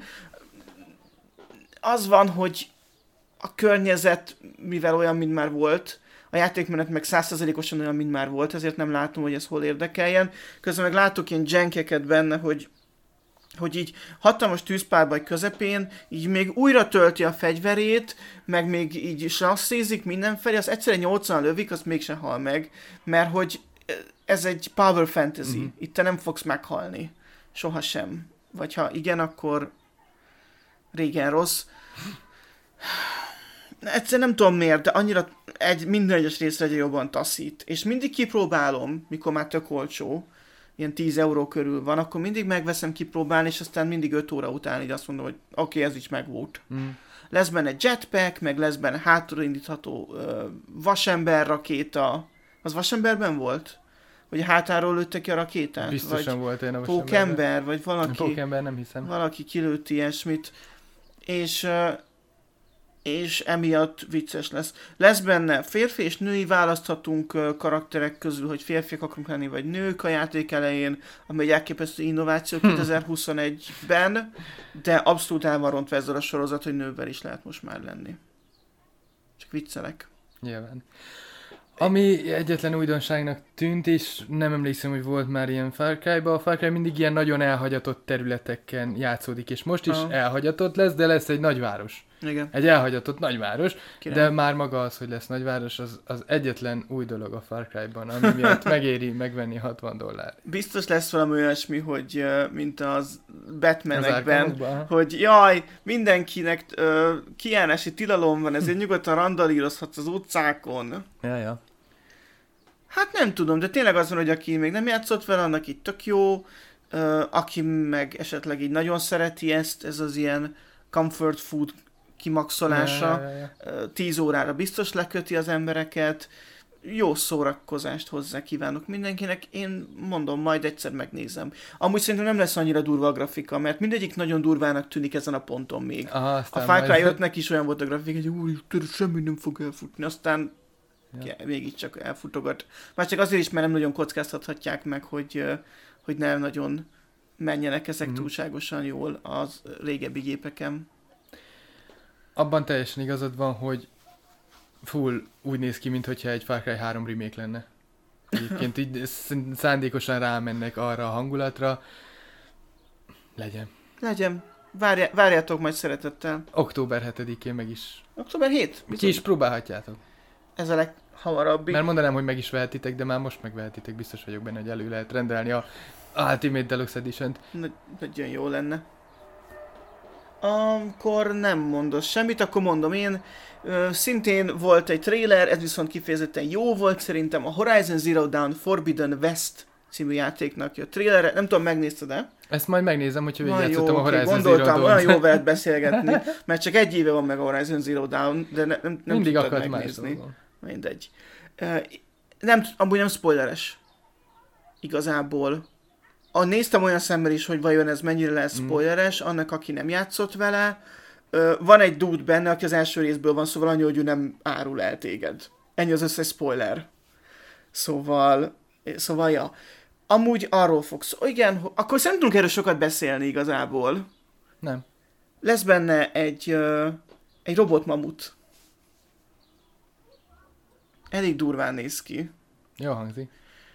Speaker 1: Az van, hogy a környezet, mivel olyan, mint már volt, a játékmenet meg 100%-osan olyan, mint már volt, ezért nem látom, hogy ez hol érdekeljen. Közben meg látok ilyen jankeket benne, hogy így hatalmas tűzpárbaj közepén, így még újra tölti a fegyverét, meg még így slasszízik mindenfelé, az egyszerűen 80 lövik, az mégsem hal meg, mert hogy ez egy power fantasy, itt te nem fogsz meghalni. Sohasem. Vagy ha igen, akkor régen rossz. Egyszerűen nem tudom miért, de annyira minden egyes részre egyre jobban taszít. És mindig kipróbálom, mikor már tök olcsó, ilyen 10 euró körül van, akkor mindig megveszem kipróbálni, és aztán mindig 5 óra után így azt mondom, hogy oké, ez is megvolt. Lesz benne jetpack, meg lesz benne hátulindítható vasember rakéta. Az vasemberben volt? Hogy a hátáról lőttek ki a rakétát?
Speaker 2: Biztosan volt én a
Speaker 1: Pókember, vagy valaki.
Speaker 2: Pókember, nem hiszem.
Speaker 1: Valaki kilőtt ilyesmit. És emiatt vicces lesz. Lesz benne férfi és női, választhatunk karakterek közül, hogy férfiak akarunk lenni, vagy nők a játék elején, ami egy elképesztő innováció 2021-ben, de abszolút el van rontva ezzel a sorozat, hogy nővel is lehet most már lenni. Csak viccelek.
Speaker 2: Nyilván. Ami egyetlen újdonságnak tűnt, és nem emlékszem, hogy volt már ilyen Far Cry-ba. A Far Cry mindig ilyen nagyon elhagyatott területeken játszódik, és most is elhagyatott lesz, de lesz egy nagyváros.
Speaker 1: Igen.
Speaker 2: Egy elhagyatott nagyváros,
Speaker 1: Király.
Speaker 2: de már maga az, hogy lesz nagyváros, az egyetlen új dolog a Far Cry-ban, ami miatt megéri megvenni $60.
Speaker 1: Biztos lesz valami olyasmi, hogy mint az Batmanekben, hogy jaj, mindenkinek kijárási tilalom van, ezért nyugodtan randalírozhatsz az utcákon.
Speaker 2: Ja.
Speaker 1: Hát nem tudom, de tényleg az van, hogy aki még nem játszott vele, annak így tök jó, aki meg esetleg így nagyon szereti ezt, ez az ilyen comfort food kimaxolása, 10 órára biztos leköti az embereket, jó szórakozást hozzá kívánok mindenkinek. Én mondom, majd egyszer megnézem. Amúgy szerintem nem lesz annyira durva a grafika, mert mindegyik nagyon durvának tűnik ezen a ponton még.
Speaker 2: Aha,
Speaker 1: a Far Cry 5-nek is olyan volt a grafika, hogy új, semmi nem fog elfutni, aztán mégiscsak elfutogat. Már csak azért is, mert nem nagyon kockáztathatják meg, hogy nem nagyon menjenek ezek túlságosan jól az régebbi gépeken.
Speaker 2: Abban teljesen igazad van, hogy full úgy néz ki, mintha egy Far Cry 3 remake lenne. Egyébként így szándékosan rámennek arra a hangulatra. Legyen.
Speaker 1: Várjátok majd szeretettel.
Speaker 2: Október 7-én meg is.
Speaker 1: Október 7?
Speaker 2: Ki is próbálhatjátok.
Speaker 1: Ez a leghamarabbi.
Speaker 2: Mert mondanám, hogy meg is vehetitek, de már most megvehetitek. Biztos vagyok benne, hogy elő lehet rendelni a Ultimate Deluxe Edition-t.
Speaker 1: Nagyon jó lenne. Akkor nem mondasz semmit, akkor mondom én. Szintén volt egy trailer, ez viszont kifejezetten jó volt szerintem. A Horizon Zero Dawn Forbidden West című játéknak a trailere. Nem tudom, megnézted-e?
Speaker 2: Ezt majd megnézem, hogyha végigjátszottam a Horizon
Speaker 1: gondoltam,
Speaker 2: Zero Dawn-t.
Speaker 1: olyan jó veled beszélgetni, mert csak egy éve van meg a Horizon Zero Dawn, de nem
Speaker 2: mindig
Speaker 1: tudtad megnézni. Mindegy. Amúgy nem spoileres. Igazából. Néztem olyan szemmel is, hogy vajon ez mennyire lesz spoileres, annak, aki nem játszott vele. Van egy dude benne, aki az első részből van, szóval annyi, hogy ő nem árul el téged. Ennyi az összes spoiler. Szóval ja. Amúgy arról fogsz. Igen, akkor szerintem tudunk erről sokat beszélni igazából.
Speaker 2: Nem.
Speaker 1: Lesz benne egy robotmamut. Elég durván néz ki.
Speaker 2: Jó hangzik.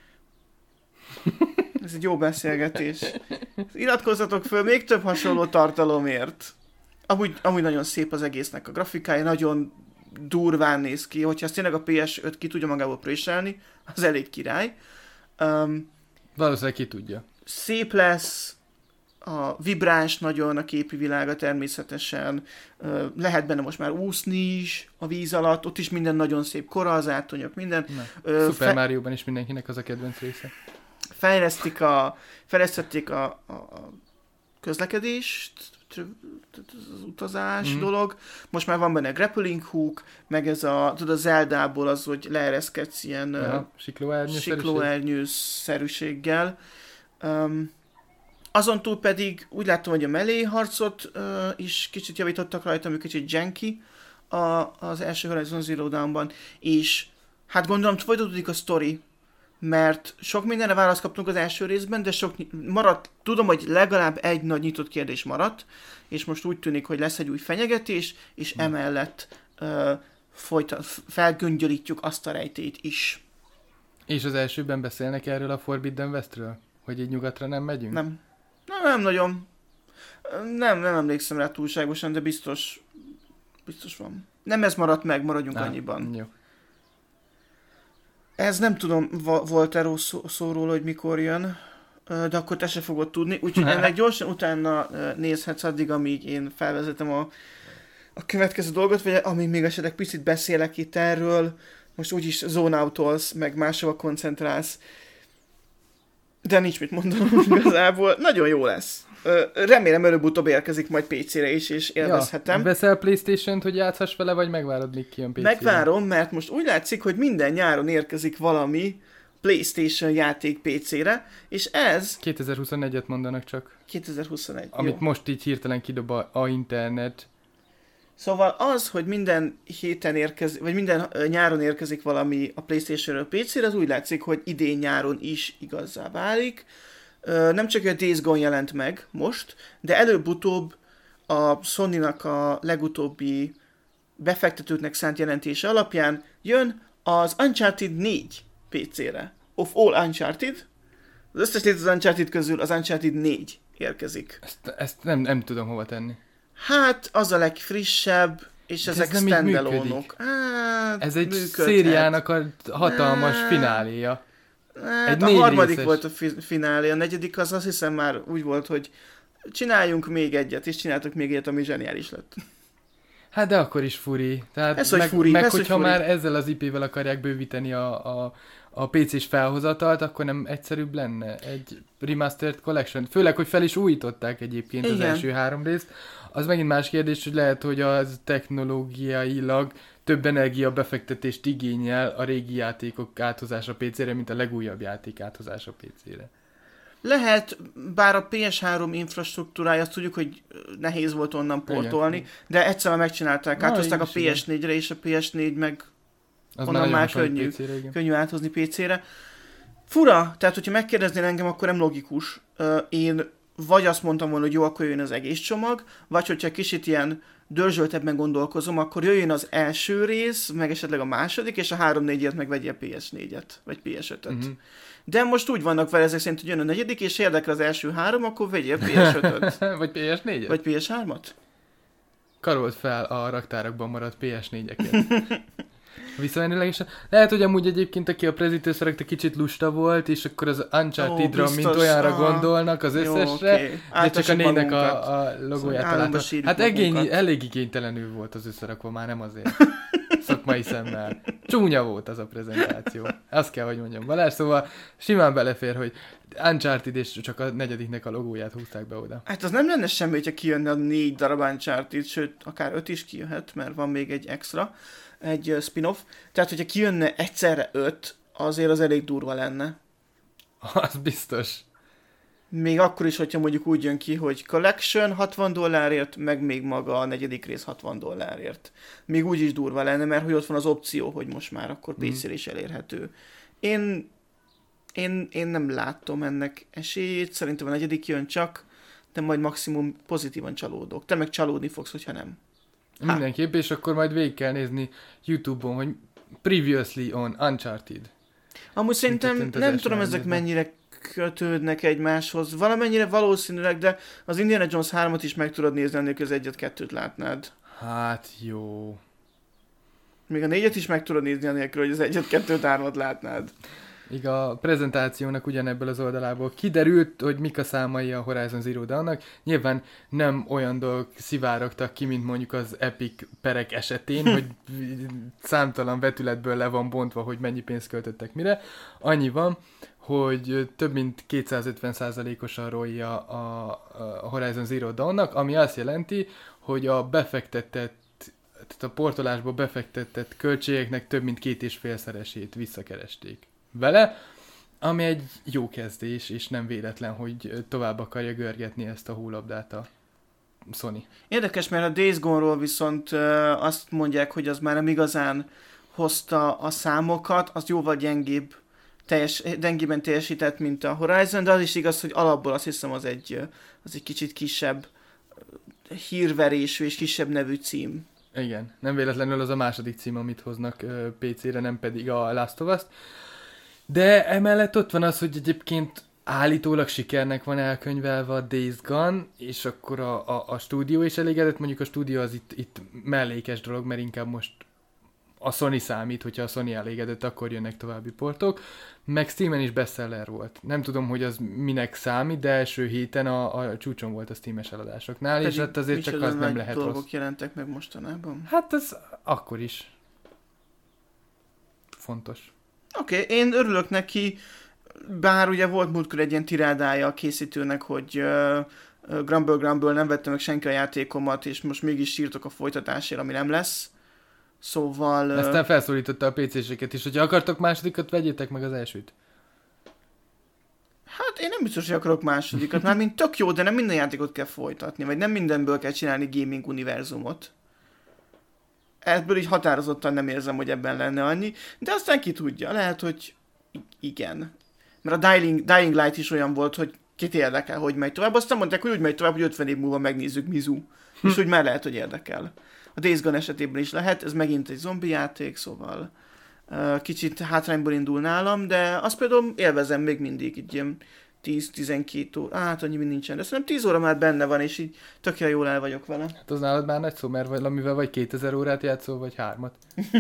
Speaker 1: Ez egy jó beszélgetés. Iratkozzatok föl még több hasonló tartalomért. Amúgy nagyon szép az egésznek a grafikája, nagyon durván néz ki. Hogyha ezt tényleg a PS5 ki tudja magából préselni, az elég király.
Speaker 2: Valószínűleg ki tudja.
Speaker 1: Szép lesz, a vibráns nagyon a képi világa természetesen. Lehet benne most már úszni is a víz alatt, ott is minden nagyon szép, kora az átonyok, minden.
Speaker 2: Super Mario-ban is mindenkinek az a kedvenc része.
Speaker 1: Fejlesztették a közlekedést, az utazás dolog. Most már van benne grappling hook, meg ez a Zeldából az, hogy leereszkedsz ilyen siklóernyőszerűséggel. Azon túl pedig úgy láttam, hogy a melee harcot is kicsit javítottak rajta, ami kicsit janky az első Horizon Zero Dawn-ban, és hát gondolom folytatódik a sztori, mert sok mindenre választ kaptunk az első részben, de sok maradt, tudom, hogy legalább egy nagy nyitott kérdés maradt, és most úgy tűnik, hogy lesz egy új fenyegetés, és emellett felgöngyölítjük azt a rejtét is.
Speaker 2: És az elsőben beszélnek erről a Forbidden Westről? Hogy így nyugatra nem megyünk?
Speaker 1: Nem nagyon. Nem emlékszem rá túlságosan, de biztos van. Nem ez maradt meg, maradjunk annyiban.
Speaker 2: Jó.
Speaker 1: Ez nem tudom, volt erről szó róla, hogy mikor jön, de akkor te se fogod tudni, úgyhogy ennek gyorsan utána nézhetsz addig, amíg én felvezetem a következő dolgot, vagy amíg még esetleg picit beszélek itt erről, most úgyis zone-outolsz, meg máshova koncentrálsz, de nincs mit mondanom igazából, nagyon jó lesz. Remélem előbb-utóbb érkezik majd PC-re is, és élvezhetem.
Speaker 2: Ja, veszel PlayStation-t, hogy játszhass vele, vagy megvárod, míg kijön PC-re?
Speaker 1: Megvárom, mert most úgy látszik, hogy minden nyáron érkezik valami PlayStation játék PC-re, és ez...
Speaker 2: 2021-et mondanak csak.
Speaker 1: 2021,
Speaker 2: amit
Speaker 1: jó.
Speaker 2: Most így hirtelen kidob a internet.
Speaker 1: Szóval az, hogy minden héten érkezik, vagy minden nyáron érkezik valami a PlayStation-ről PC-re, az úgy látszik, hogy idén nyáron is igazzá válik. Nem csak a Days Gone jelent meg most, de előbb-utóbb a Sony-nak a legutóbbi befektetőknek szánt jelentése alapján jön az Uncharted 4 PC-re. Of all Uncharted. Az összes létező Uncharted közül az Uncharted 4 érkezik.
Speaker 2: Ezt nem tudom hova tenni.
Speaker 1: Hát az a legfrissebb, és ezek standalone-ok. Hát,
Speaker 2: ez egy szériának a hatalmas fináléja.
Speaker 1: Hát a harmadik részes volt a finálé, a negyedik az azt hiszem már úgy volt, hogy csináljunk még egyet, és csináltak még egyet, ami zseniális lett.
Speaker 2: Hát de akkor is furi. Tehát
Speaker 1: ez, hogy furi.
Speaker 2: Meg hogyha már ezzel az IP-vel akarják bővíteni a PC-s felhozatalt, akkor nem egyszerűbb lenne egy Remastered Collection. Főleg, hogy fel is újították egyébként az első 3 részt. Az megint más kérdés, hogy lehet, hogy az technológiailag több energia befektetést igényel a régi játékok áthozása PC-re, mint a legújabb játék áthozása PC-re.
Speaker 1: Lehet, bár a PS3 infrastruktúrája, azt tudjuk, hogy nehéz volt onnan portolni, igen, de egyszerűen megcsinálták, áthozták a PS4-re, és a PS4 meg az onnan már könnyű áthozni PC-re. Fura, tehát hogyha megkérdeznél engem, akkor nem logikus. Én vagy azt mondtam volna, hogy jó, akkor jöjjön az egész csomag, vagy hogyha kicsit ilyen dörzsöltebben gondolkozom, akkor jöjjön az első rész, meg esetleg a második, és a 3-4-et meg vegye a PS4-et, vagy PS5-öt. Uh-huh. De most úgy vannak vele ezek szerint, hogy jön a negyedik, és érdekel az első 3, akkor vegyél PS5-öt.
Speaker 2: Vagy PS4-et?
Speaker 1: Vagy PS3-at?
Speaker 2: Karold fel a raktárakban maradt PS4-eket. Visszamenőlegesen. Lehet, hogy amúgy egyébként, aki a Prezitől szerekte, kicsit lusta volt, és akkor az Uncharted-ra, mint olyanra gondolnak az összesre, jó, okay. De csak a 4-nek a logóját találta. Hát elég igénytelenül volt az összerakva, már nem azért. Szakmai szemmel. Csúnya volt az a prezentáció. Azt kell, hogy mondjam. Balázs, szóval simán belefér, hogy Uncharted és csak a 4-nek a logóját húzták be oda.
Speaker 1: Hát az nem lenne semmi, hogyha kijönne a 4 darab Uncharted, sőt, akár 5 is kijöhet, mert van még egy extra, egy spin-off. Tehát, hogyha kijönne egyszerre 5, azért az elég durva lenne.
Speaker 2: Az biztos.
Speaker 1: Még akkor is, hogyha mondjuk úgy jön ki, hogy Collection $60, meg még maga a 4. rész $60. Még úgy is durva lenne, mert hogy ott van az opció, hogy most már akkor PC-re is elérhető. Én nem látom ennek esélyét, szerintem a 4. jön csak, de majd maximum pozitívan csalódok. Te meg csalódni fogsz, hogyha nem.
Speaker 2: Mindenképp, és akkor majd végig kell nézni YouTube-on, hogy Previously on Uncharted.
Speaker 1: Amúgy szerintem nem tudom, ezek mennyire kötődnek egymáshoz. Valamennyire valószínűleg, de az Indiana Jones 3-at is meg tudod nézni, annélkül az 1-2-t látnád.
Speaker 2: Hát jó.
Speaker 1: Még a 4-et is meg tudod nézni, annélkül, hogy az 1-2-3-at látnád.
Speaker 2: Igen, a prezentációnak ugyanebből az oldalából kiderült, hogy mik a számai a Horizon Zero Dawn-nak. Nyilván nem olyan dolgok szivárogtak ki, mint mondjuk az Epic perek esetén, hogy számtalan vetületből le van bontva, hogy mennyi pénzt költöttek mire. Annyi van, hogy több mint 250%-osan rolja a Horizon Zero Dawn-nak, ami azt jelenti, hogy a tehát a portolásba befektetett költségeknek több mint 2,5-szeresét visszakeresték vele, ami egy jó kezdés, és nem véletlen, hogy tovább akarja görgetni ezt a hólabdát a Sony.
Speaker 1: Érdekes, mert a Days Gone-ról viszont azt mondják, hogy az már nem igazán hozta a számokat, az jóval gyengében teljesített, mint a Horizon, de az is igaz, hogy alapból azt hiszem az egy kicsit kisebb hírverésű és kisebb nevű cím.
Speaker 2: Igen, nem véletlenül az a második cím, amit hoznak PC-re, nem pedig a Last of Us. De emellett ott van az, hogy egyébként állítólag sikernek van elkönyvelve a Days Gone, és akkor a stúdió is elégedett, mondjuk a stúdió az itt mellékes dolog, mert inkább most a Sony számít, hogyha a Sony elégedett, akkor jönnek további portok, meg Steamen is bestseller volt. Nem tudom, hogy az minek számít, de első héten a csúcson volt a Steam-es eladásoknál, pedig és hát azért csak az nem lehet
Speaker 1: dolgok rossz. Jelentek meg mostanában?
Speaker 2: Hát ez akkor is fontos.
Speaker 1: Oké, én örülök neki, bár ugye volt múltkor egy ilyen tirádája a készítőnek, hogy Grumble nem vette meg senki a játékomat, és most mégis sírtok a folytatásért, ami nem lesz. Szóval...
Speaker 2: Aztán felszólította a PC-seket is, hogyha akartok másodikat, vegyétek meg az elsőt.
Speaker 1: Hát én nem biztos, hogy akarok másodikat, mármint tök jó, de nem minden játékot kell folytatni, vagy nem mindenből kell csinálni gaming univerzumot. Ebből így határozottan nem érzem, hogy ebben lenne annyi, de aztán ki tudja, lehet, hogy igen. Mert a Dying Light is olyan volt, hogy kit érdekel, hogy megy tovább, aztán mondták, hogy úgy megy tovább, hogy 50 év múlva megnézzük Mizu, és úgy már lehet, hogy érdekel. A Days Gone esetében is lehet, ez megint egy zombi játék, szóval kicsit hátrányból indul nálam, de azt például élvezem még mindig, így ilyen 10-12 óra, hát annyi nincsen, de szerintem 10 óra már benne van, és így tökéletesen jól el vagyok vele.
Speaker 2: Hát az nálad már nagy szó, mert valamivel vagy 2000 órát játszol, vagy 3-at.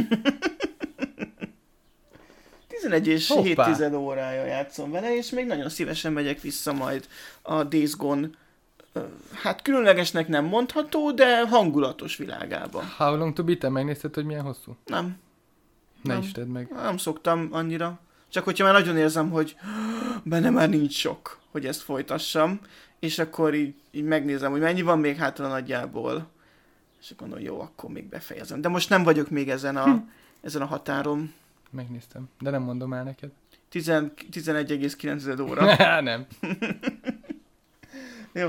Speaker 1: 11 és 7 órája játszom vele, és még nagyon szívesen megyek vissza majd a Days Gone, hát különlegesnek nem mondható, de hangulatos világába.
Speaker 2: How Long to Beat? Te megnézted, hogy milyen hosszú?
Speaker 1: Nem.
Speaker 2: Ne is tedd meg.
Speaker 1: Nem szoktam annyira. Csak hogyha már nagyon érzem, hogy benne már nincs sok, hogy ezt folytassam, és akkor így megnézem, hogy mennyi van még hátra nagyjából. És akkor mondom, jó, akkor még befejezem. De most nem vagyok még ezen a határon.
Speaker 2: Megnéztem, de nem mondom el neked.
Speaker 1: 11,9 óra.
Speaker 2: Nem.
Speaker 1: Jó.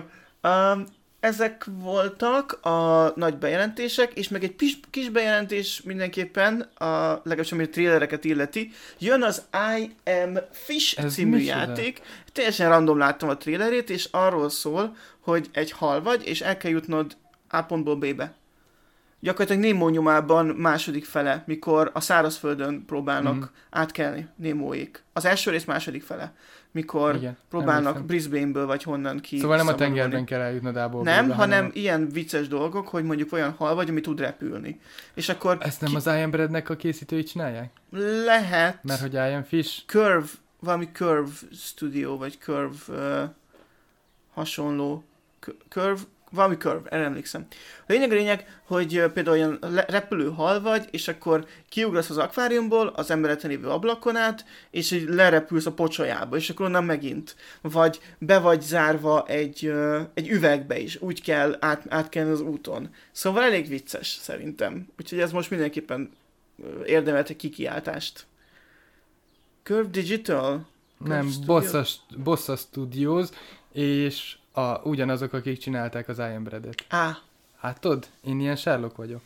Speaker 1: Ezek voltak a nagy bejelentések, és meg egy kis bejelentés mindenképpen, legalábbis ami a trailereket illeti. Jön az I Am Fish
Speaker 2: Ez
Speaker 1: című
Speaker 2: micsoda?
Speaker 1: játék. Teljesen random láttam a trailerét, és arról szól, hogy egy hal vagy, és el kell jutnod A pontból B-be. Gyakorlatilag Nemo nyomában második fele, mikor a szárazföldön próbálnak átkelni Nemoék. Az első rész második fele, mikor
Speaker 2: Igen,
Speaker 1: próbálnak
Speaker 2: emlékszem.
Speaker 1: Brisbane-ből vagy honnan ki.
Speaker 2: Szóval nem a
Speaker 1: szabadulni.
Speaker 2: tengerben kell eljutnod A-ból
Speaker 1: Nem,
Speaker 2: B-be,
Speaker 1: hanem ilyen vicces dolgok, hogy mondjuk olyan hal vagy, ami tud repülni. És akkor
Speaker 2: Ezt nem az I Am Bread-nek a készítői csinálják?
Speaker 1: lehet
Speaker 2: Mert hogy I Am Fish?
Speaker 1: valami Curve Studio, vagy Curve hasonló. Valami Curve, erre emlékszem. A lényeg, hogy például olyan repülő hal vagy, és akkor kiugrasz az akváriumból, az embereten lévő ablakon át, és így lerepülsz a pocsolyába, és akkor onnan megint. Vagy be vagy zárva egy üvegbe is, úgy kell átkelni az úton. Szóval elég vicces, szerintem. Úgyhogy ez most mindenképpen érdemelt egy kikiáltást. Curve Digital?
Speaker 2: Nem, Bossa Studios, és ugyanazok, akik csinálták az I Am Bread-et. Hát tudod, én ilyen Sherlock vagyok.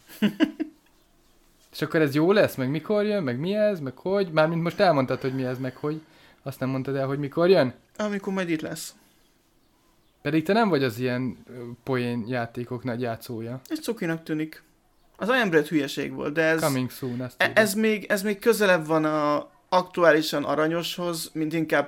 Speaker 2: És akkor ez jó lesz, meg mikor jön, meg mi ez, meg hogy? Mármint most elmondtad, hogy mi ez, meg hogy. Azt nem mondtad el, hogy mikor jön?
Speaker 1: Amikor majd itt lesz.
Speaker 2: Pedig te nem vagy az ilyen poén játékok nagy játszója.
Speaker 1: Ez cukinak tűnik. Az I Am Bread hülyeség volt, de ez...
Speaker 2: Coming soon, azt
Speaker 1: ez még közelebb van a aktuálisan aranyoshoz, mint inkább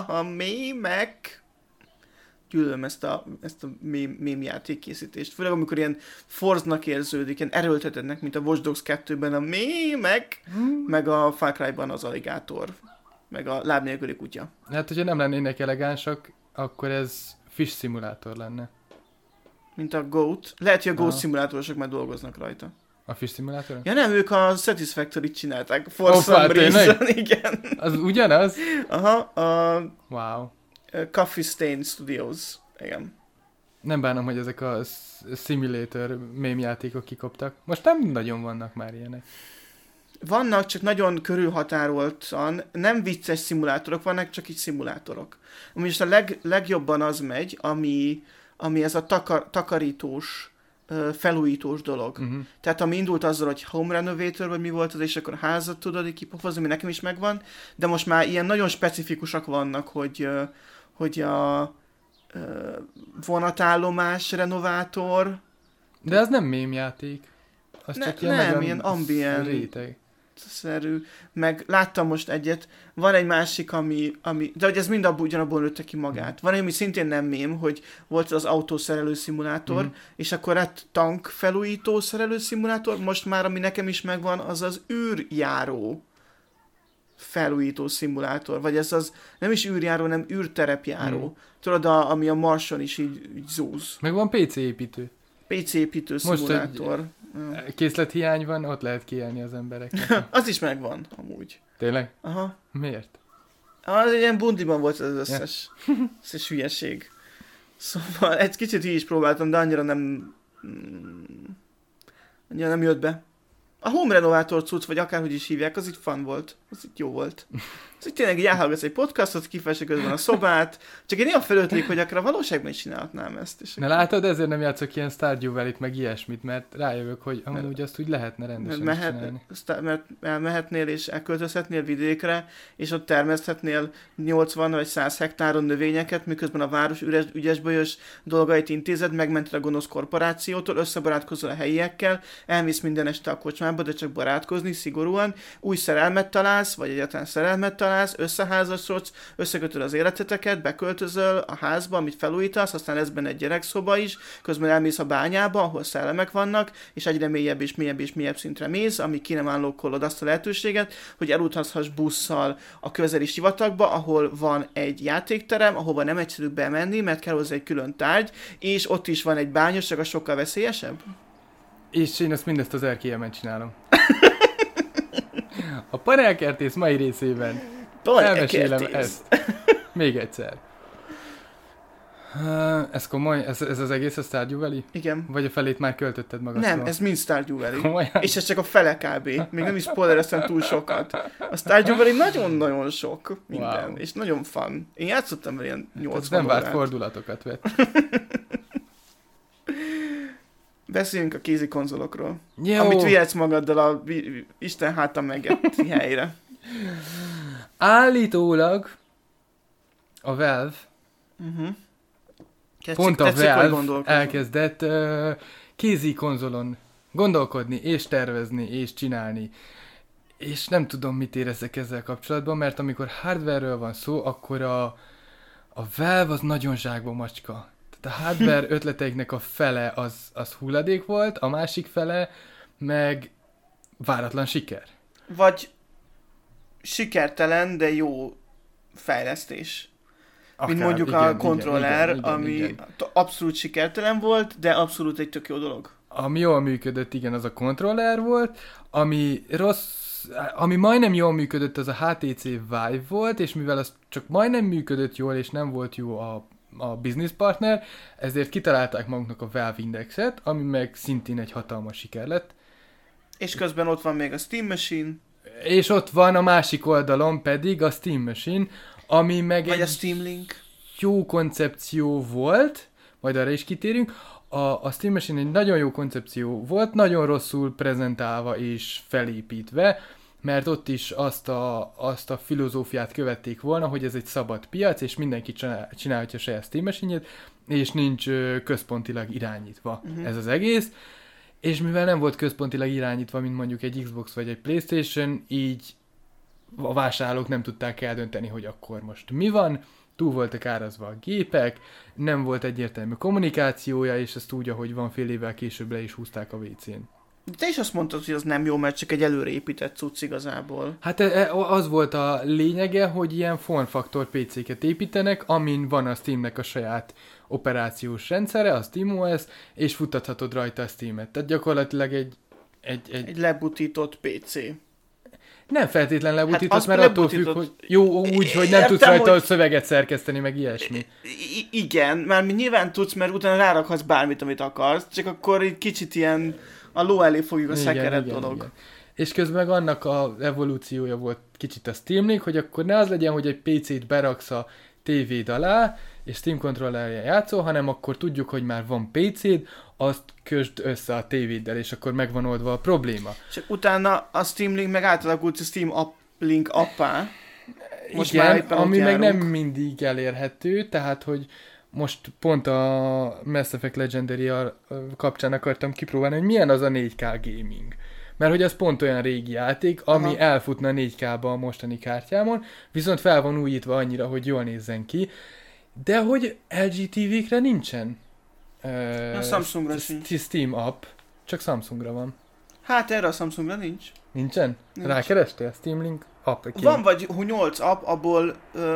Speaker 1: mémek. Gyűlölöm ezt a mém játékkészítést. Főleg amikor ilyen forznak érződik, ilyen erőltetednek, mint a Watch Dogs 2-ben a mémek, meg a Far Cry-ban az aligátor, meg a láb nélküli kutya.
Speaker 2: Hát, hogyha nem lennének elegánsak, akkor ez Fish Simulator lenne.
Speaker 1: Mint a Goat. Lehet, hogy a Goat szimulátorosok már dolgoznak rajta.
Speaker 2: A Fish Simulator?
Speaker 1: Ja nem, ők a Satisfactory-t csinálták. For some reason, igen.
Speaker 2: Az ugyanaz?
Speaker 1: Aha,
Speaker 2: Wow.
Speaker 1: Coffee Stain Studios. Igen.
Speaker 2: Nem bánom, hogy ezek a simulator mém játékok kikoptak. Most nem nagyon vannak már ilyenek.
Speaker 1: Vannak, csak nagyon körülhatároltan, nem vicces szimulátorok, vannak csak így szimulátorok. Most a legjobban az megy, ami ez a takarítós, felújítós dolog. Tehát ami indult azzal, hogy home renovator, vagy mi volt az, és akkor a házat tudod így kipofozni, ami nekem is megvan, de most már ilyen nagyon specifikusak vannak, hogy a vonatállomás renovátor.
Speaker 2: De az nem mémjáték. Az csak
Speaker 1: ilyen ambient
Speaker 2: réteg.
Speaker 1: Szerű. Meg láttam most egyet, van egy másik, ami de hogy ez mind ugyanabból nőtte ki magát. Van egy, ami szintén nem mém, hogy volt az autószerelő szimulátor, és akkor lett tank felújító szerelő szimulátor, most már ami nekem is megvan, az az űrjáró felújító szimulátor, vagy ez az nem is űrjáró, nem űrterepjáró. Tudod, ami a Marson is így zúz.
Speaker 2: Meg van PC építő.
Speaker 1: PC építő szimulátor.
Speaker 2: Készlethiány van, ott lehet kielni az embereknek.
Speaker 1: Az is megvan, amúgy.
Speaker 2: Tényleg?
Speaker 1: Aha.
Speaker 2: Miért?
Speaker 1: Az egy ilyen bundiban volt az összes hülyeség. Szóval egy kicsit így is próbáltam, de annyira nem jött be. A home renovátor cucc, vagy akárhogy is hívják, az így fun volt. Az így jó volt. Az így tényleg így elhallgatsz egy podcastot, kifelső közben a szobát, csak én olyan felöltték, hogy akár a valóságban is csinálhatnám ezt. És
Speaker 2: na látod, ezért nem játszok ilyen Stardew Valley-t, meg ilyesmit, mert rájövök, hogy amúgy azt úgy lehetne rendesen csinálni.
Speaker 1: Mert elmehetnél és elköltözhetnél vidékre, és ott termeszthetnél 80 vagy 100 hektáron növényeket, miközben a város ügyes-bajos dolgait intézed, megmented a gonosz korporációtól, összebarátkozol a helyiekkel, elmész minden este a kocsmába, de csak barátkozni szigorúan, új szerelmet találsz, vagy egyáltalán szerelmet találsz, összeházasodsz, összekötöd az életeteket, beköltözöl a házba, amit felújítasz, aztán lesz benne egy gyerekszoba is, közben elmész a bányába, ahol szellemek vannak, és egyre mélyebb és mélyebb és mélyebb szintre mész, amíg ki nem állokkolod azt a lehetőséget, hogy elutazhass busszal a közeli sivatagba, ahol van egy játékterem, ahova nem egyszerű bemenni, mert kell hozzá egy külön tárgy, és ott is van egy bánya, csak az sokkal veszélyesebb.
Speaker 2: És én ezt mindezt az erkélyemen csinálom. A panelkertész mai részében elmesélem ezt. Még egyszer. Ez komoly? Ez az egész a Stardew Valley?
Speaker 1: Igen.
Speaker 2: Vagy a felét már költötted magadról?
Speaker 1: Nem, ez mind Stardew Valley.
Speaker 2: Komolyan?
Speaker 1: És ez csak a fele kb. Még nem is spoilereztem túl sokat. A Stardew Valley nagyon-nagyon sok minden, és nagyon fun. Én játszottam vele ilyen 80
Speaker 2: nem
Speaker 1: órát.
Speaker 2: várt fordulatokat vett.
Speaker 1: Beszéljünk a kézi konzolokról.
Speaker 2: Jó.
Speaker 1: Amit vihetsz magaddal a Isten háta megett helyre.
Speaker 2: Állítólag a Valve pont a Valve elkezdett kézi konzolon gondolkodni, és tervezni, és csinálni. És nem tudom, mit érezzek ezzel kapcsolatban, mert amikor hardware-ről van szó, akkor a Valve az nagyon zsákba macska. Tehát a hardware ötleteiknek a fele az hulladék volt, a másik fele meg váratlan siker.
Speaker 1: Vagy sikertelen, de jó fejlesztés. Akár, mint mondjuk igen, a kontroller, igen, ami abszolút sikertelen volt, de abszolút egy tök jó dolog.
Speaker 2: Ami jól működött, igen, az a kontroller volt, ami majdnem jól működött, az a HTC Vive volt, és mivel az csak majdnem működött jól, és nem volt jó a business partner, ezért kitalálták maguknak a Valve Indexet, ami meg szintén egy hatalmas siker lett.
Speaker 1: És közben ott van még a Steam Machine.
Speaker 2: És ott van a másik oldalon pedig a Steam Machine, ami meg
Speaker 1: vagy egy a Steam Link.
Speaker 2: Jó koncepció volt, majd arra is kitérünk. A Steam Machine egy nagyon jó koncepció volt, nagyon rosszul prezentálva és felépítve, mert ott is azt a filozófiát követték volna, hogy ez egy szabad piac, és mindenki csinálhatja saját Steam Machine-jét, és nincs központilag irányítva ez az egész. És mivel nem volt központilag irányítva, mint mondjuk egy Xbox vagy egy PlayStation, így a vásárlók nem tudták eldönteni, hogy akkor most mi van, túl voltak árazva a gépek, nem volt egyértelmű kommunikációja, és ezt úgy, ahogy van, fél évvel később le is húzták a WC-n.
Speaker 1: Te is azt mondtad, hogy az nem jó, mert csak egy előreépített cucc igazából.
Speaker 2: Hát az volt a lényege, hogy ilyen formfaktor PC-ket építenek, amin van a Steamnek a saját operációs rendszere, a SteamOS, és futtathatod rajta a Steamet. Tehát gyakorlatilag egy
Speaker 1: lebutított PC.
Speaker 2: Nem feltétlen lebutított, hát mert attól függ, hogy jó úgy, hogy nem tudsz rajta hogy szöveget szerkeszteni, meg ilyesmi.
Speaker 1: Igen, mert nyilván tudsz, mert utána rárakhatsz bármit, amit akarsz, csak akkor egy kicsit ilyen a ló elé fogjuk a szekeret dolog. Igen.
Speaker 2: És közben meg annak a evolúciója volt kicsit a Steam Link, hogy akkor ne az legyen, hogy egy PC-t beraksz a tévéd alá, és Steam controllerrel játszol, hanem akkor tudjuk, hogy már van PC-d, azt kösd össze a tévéddel, és akkor megvan oldva a probléma.
Speaker 1: És utána a Steam Link meg átalakult a Steam Link appá.
Speaker 2: Most igen, már ami meg nem mindig elérhető, tehát, hogy most pont a Mass Effect Legendary kapcsán akartam kipróbálni, hogy milyen az a 4K gaming. Mert hogy az pont olyan régi játék, ami elfutna 4K-ba a mostani kártyámon, viszont fel van újítva annyira, hogy jól nézzen ki. De hogy LG TV-kre nincsen
Speaker 1: a Samsungra sincs.
Speaker 2: Steam app, csak Samsungra van.
Speaker 1: Hát erre a Samsungra nincs.
Speaker 2: Nincsen? Rákerestél? Steam Link app?
Speaker 1: Van vagy 8 app, abból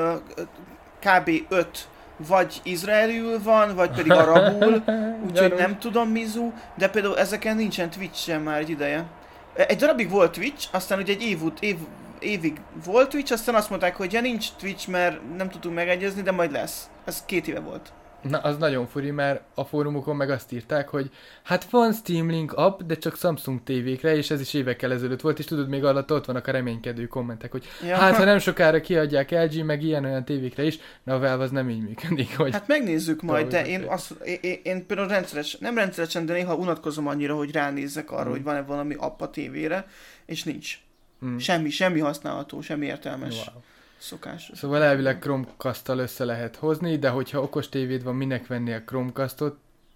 Speaker 1: kb. 5 vagy izraeliül van, vagy pedig arabul, úgyhogy nem tudom mizu, de például ezeken nincsen Twitch sem már egy ideje. Egy darabig volt Twitch, aztán ugye egy évig volt Twitch, aztán azt mondták, hogy ja nincs Twitch, mert nem tudtunk megegyezni, de majd lesz. Ez 2 éve volt.
Speaker 2: Na, az nagyon furi, mert a fórumokon meg azt írták, hogy hát van Steam Link app, de csak Samsung tévékre, és ez is évekkel ezelőtt volt, és tudod, még alatt ott vannak a reménykedő kommentek, hogy hát ha nem sokára kiadják LG, meg ilyen-olyan tévékre is, na a Valve az nem így működik. Hogy
Speaker 1: hát megnézzük majd, de én például nem rendszeresen, de néha unatkozom annyira, hogy ránézzek arra, hogy van-e valami app a tévére, és nincs. Semmi használható, semmi értelmes. Wow. Szokásos.
Speaker 2: Szóval elvileg Chromecast-tal össze lehet hozni, de hogyha okos tévéd van, minek venni a Chromecastot,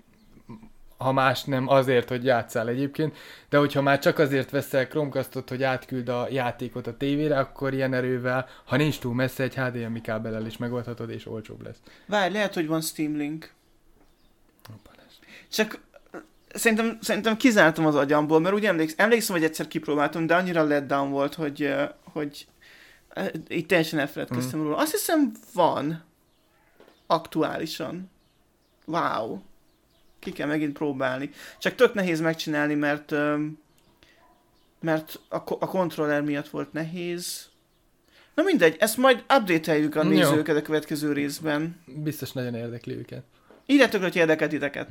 Speaker 2: ha más nem azért, hogy játsszál egyébként, de hogyha már csak azért veszel Chromecastot, hogy átküld a játékot a tévére, akkor ilyen erővel, ha nincs túl messze, egy HDMI kábellel is megoldhatod, és olcsóbb lesz.
Speaker 1: Várj, lehet, hogy van Steam Link. Csak szerintem kizártam az agyamból, mert úgy emlékszem, hogy egyszer kipróbáltam, de annyira letdown volt, hogy így teljesen elfeledkeztem róla. Azt hiszem van aktuálisan. Wow. Ki kell megint próbálni. Csak tök nehéz megcsinálni, mert a kontroller miatt volt nehéz. Na mindegy, ezt majd update-eljük a nézőket a következő részben.
Speaker 2: Biztos nagyon érdekli őket.
Speaker 1: Írjátok, hogy érdekelt titeket.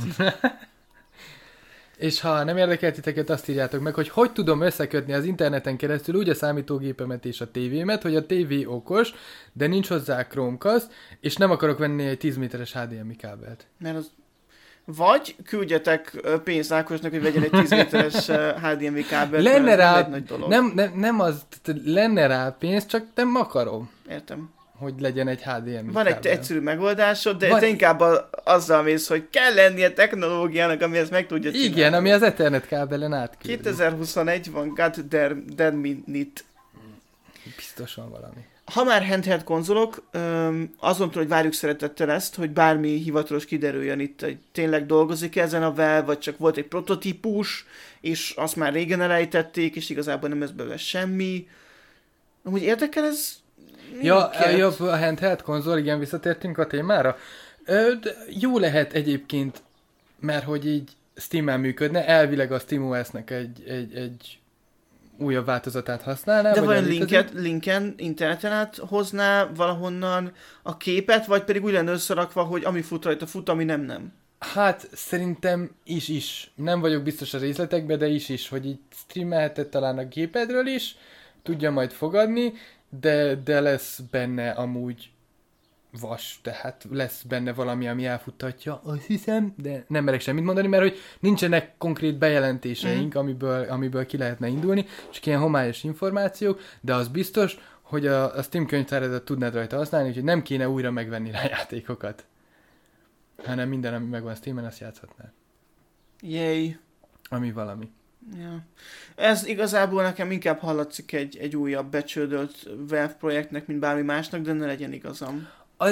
Speaker 2: És ha nem érdekel titeket, azt írjátok meg, hogy tudom összekötni az interneten keresztül úgy a számítógépemet és a tévémet, hogy a tévé okos, de nincs hozzá Chromecast, és nem akarok venni egy 10 méteres HDMI kábelt.
Speaker 1: Mert az... Vagy küldjetek pénzt Ákosnak, hogy vegyen egy 10 méteres HDMI kábelt,
Speaker 2: lenne rá,
Speaker 1: egy nagy dolog.
Speaker 2: Nem az, lenne rá pénz, csak nem akarom.
Speaker 1: Értem.
Speaker 2: Hogy legyen egy HDMI
Speaker 1: Van
Speaker 2: kábel.
Speaker 1: egy egyszerű megoldásod, de te inkább azzal mész, hogy kell lennie technológiának, ami ezt meg tudja csinálni.
Speaker 2: Igen, ami az Ethernet kábelen átküldi.
Speaker 1: 2021 van, God damn minute.
Speaker 2: Biztosan valami.
Speaker 1: Ha már handheld konzolok, azon túl, hogy várjuk szeretettel ezt, hogy bármi hivatalos kiderüljön itt, hogy tényleg dolgozik ezen a Valve, vagy csak volt egy prototípus, és azt már régen elejtették, és igazából nem lesz belőle semmi. Amúgy érdekel ez?
Speaker 2: Ja, a handheld konzol, igen, visszatértünk a témára. Jó lehet egyébként, mert hogy így Steam-en működne, elvileg a SteamOS-nek egy újabb változatát használná.
Speaker 1: De vajon linken, interneten át hozná valahonnan a képet, vagy pedig úgy lenne összerakva, hogy ami fut rajta fut, ami nem?
Speaker 2: Hát szerintem is. Nem vagyok biztos a részletekben, de is, hogy így streamelheted talán a gépedről is, tudja majd fogadni, de lesz benne amúgy vas, tehát lesz benne valami, ami elfuttatja, azt hiszem, de nem merek semmit mondani, mert hogy nincsenek konkrét bejelentéseink, amiből ki lehetne indulni, csak ilyen homályos információk, de az biztos, hogy a Steam könyvtáradat tudnád rajta használni, úgyhogy nem kéne újra megvenni rá játékokat, hanem minden, ami megvan Steamen, azt játszhatnád.
Speaker 1: Yay.
Speaker 2: Ami valami.
Speaker 1: Ja. Ez igazából nekem inkább hallatszik egy újabb becsődölt Valve projektnek, mint bármi másnak, de ne legyen igazam.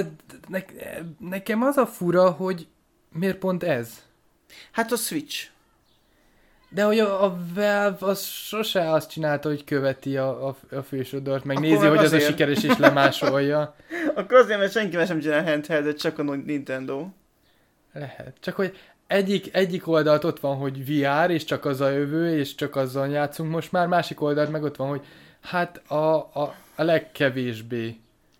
Speaker 2: Nekem az a fura, hogy miért pont ez?
Speaker 1: Hát a Switch.
Speaker 2: De hogy a Valve az sose azt csinálta, hogy követi a fősodort, meg nézi, hogy az a sikeres is lemásolja.
Speaker 1: Akkor azért, mert senki más sem csinál handheldet, csak a Nintendo.
Speaker 2: Lehet. Csak hogy egyik oldalt ott van, hogy VR, és csak az a jövő, és csak azzal játszunk most már, másik oldalt meg ott van, hogy hát a legkevésbé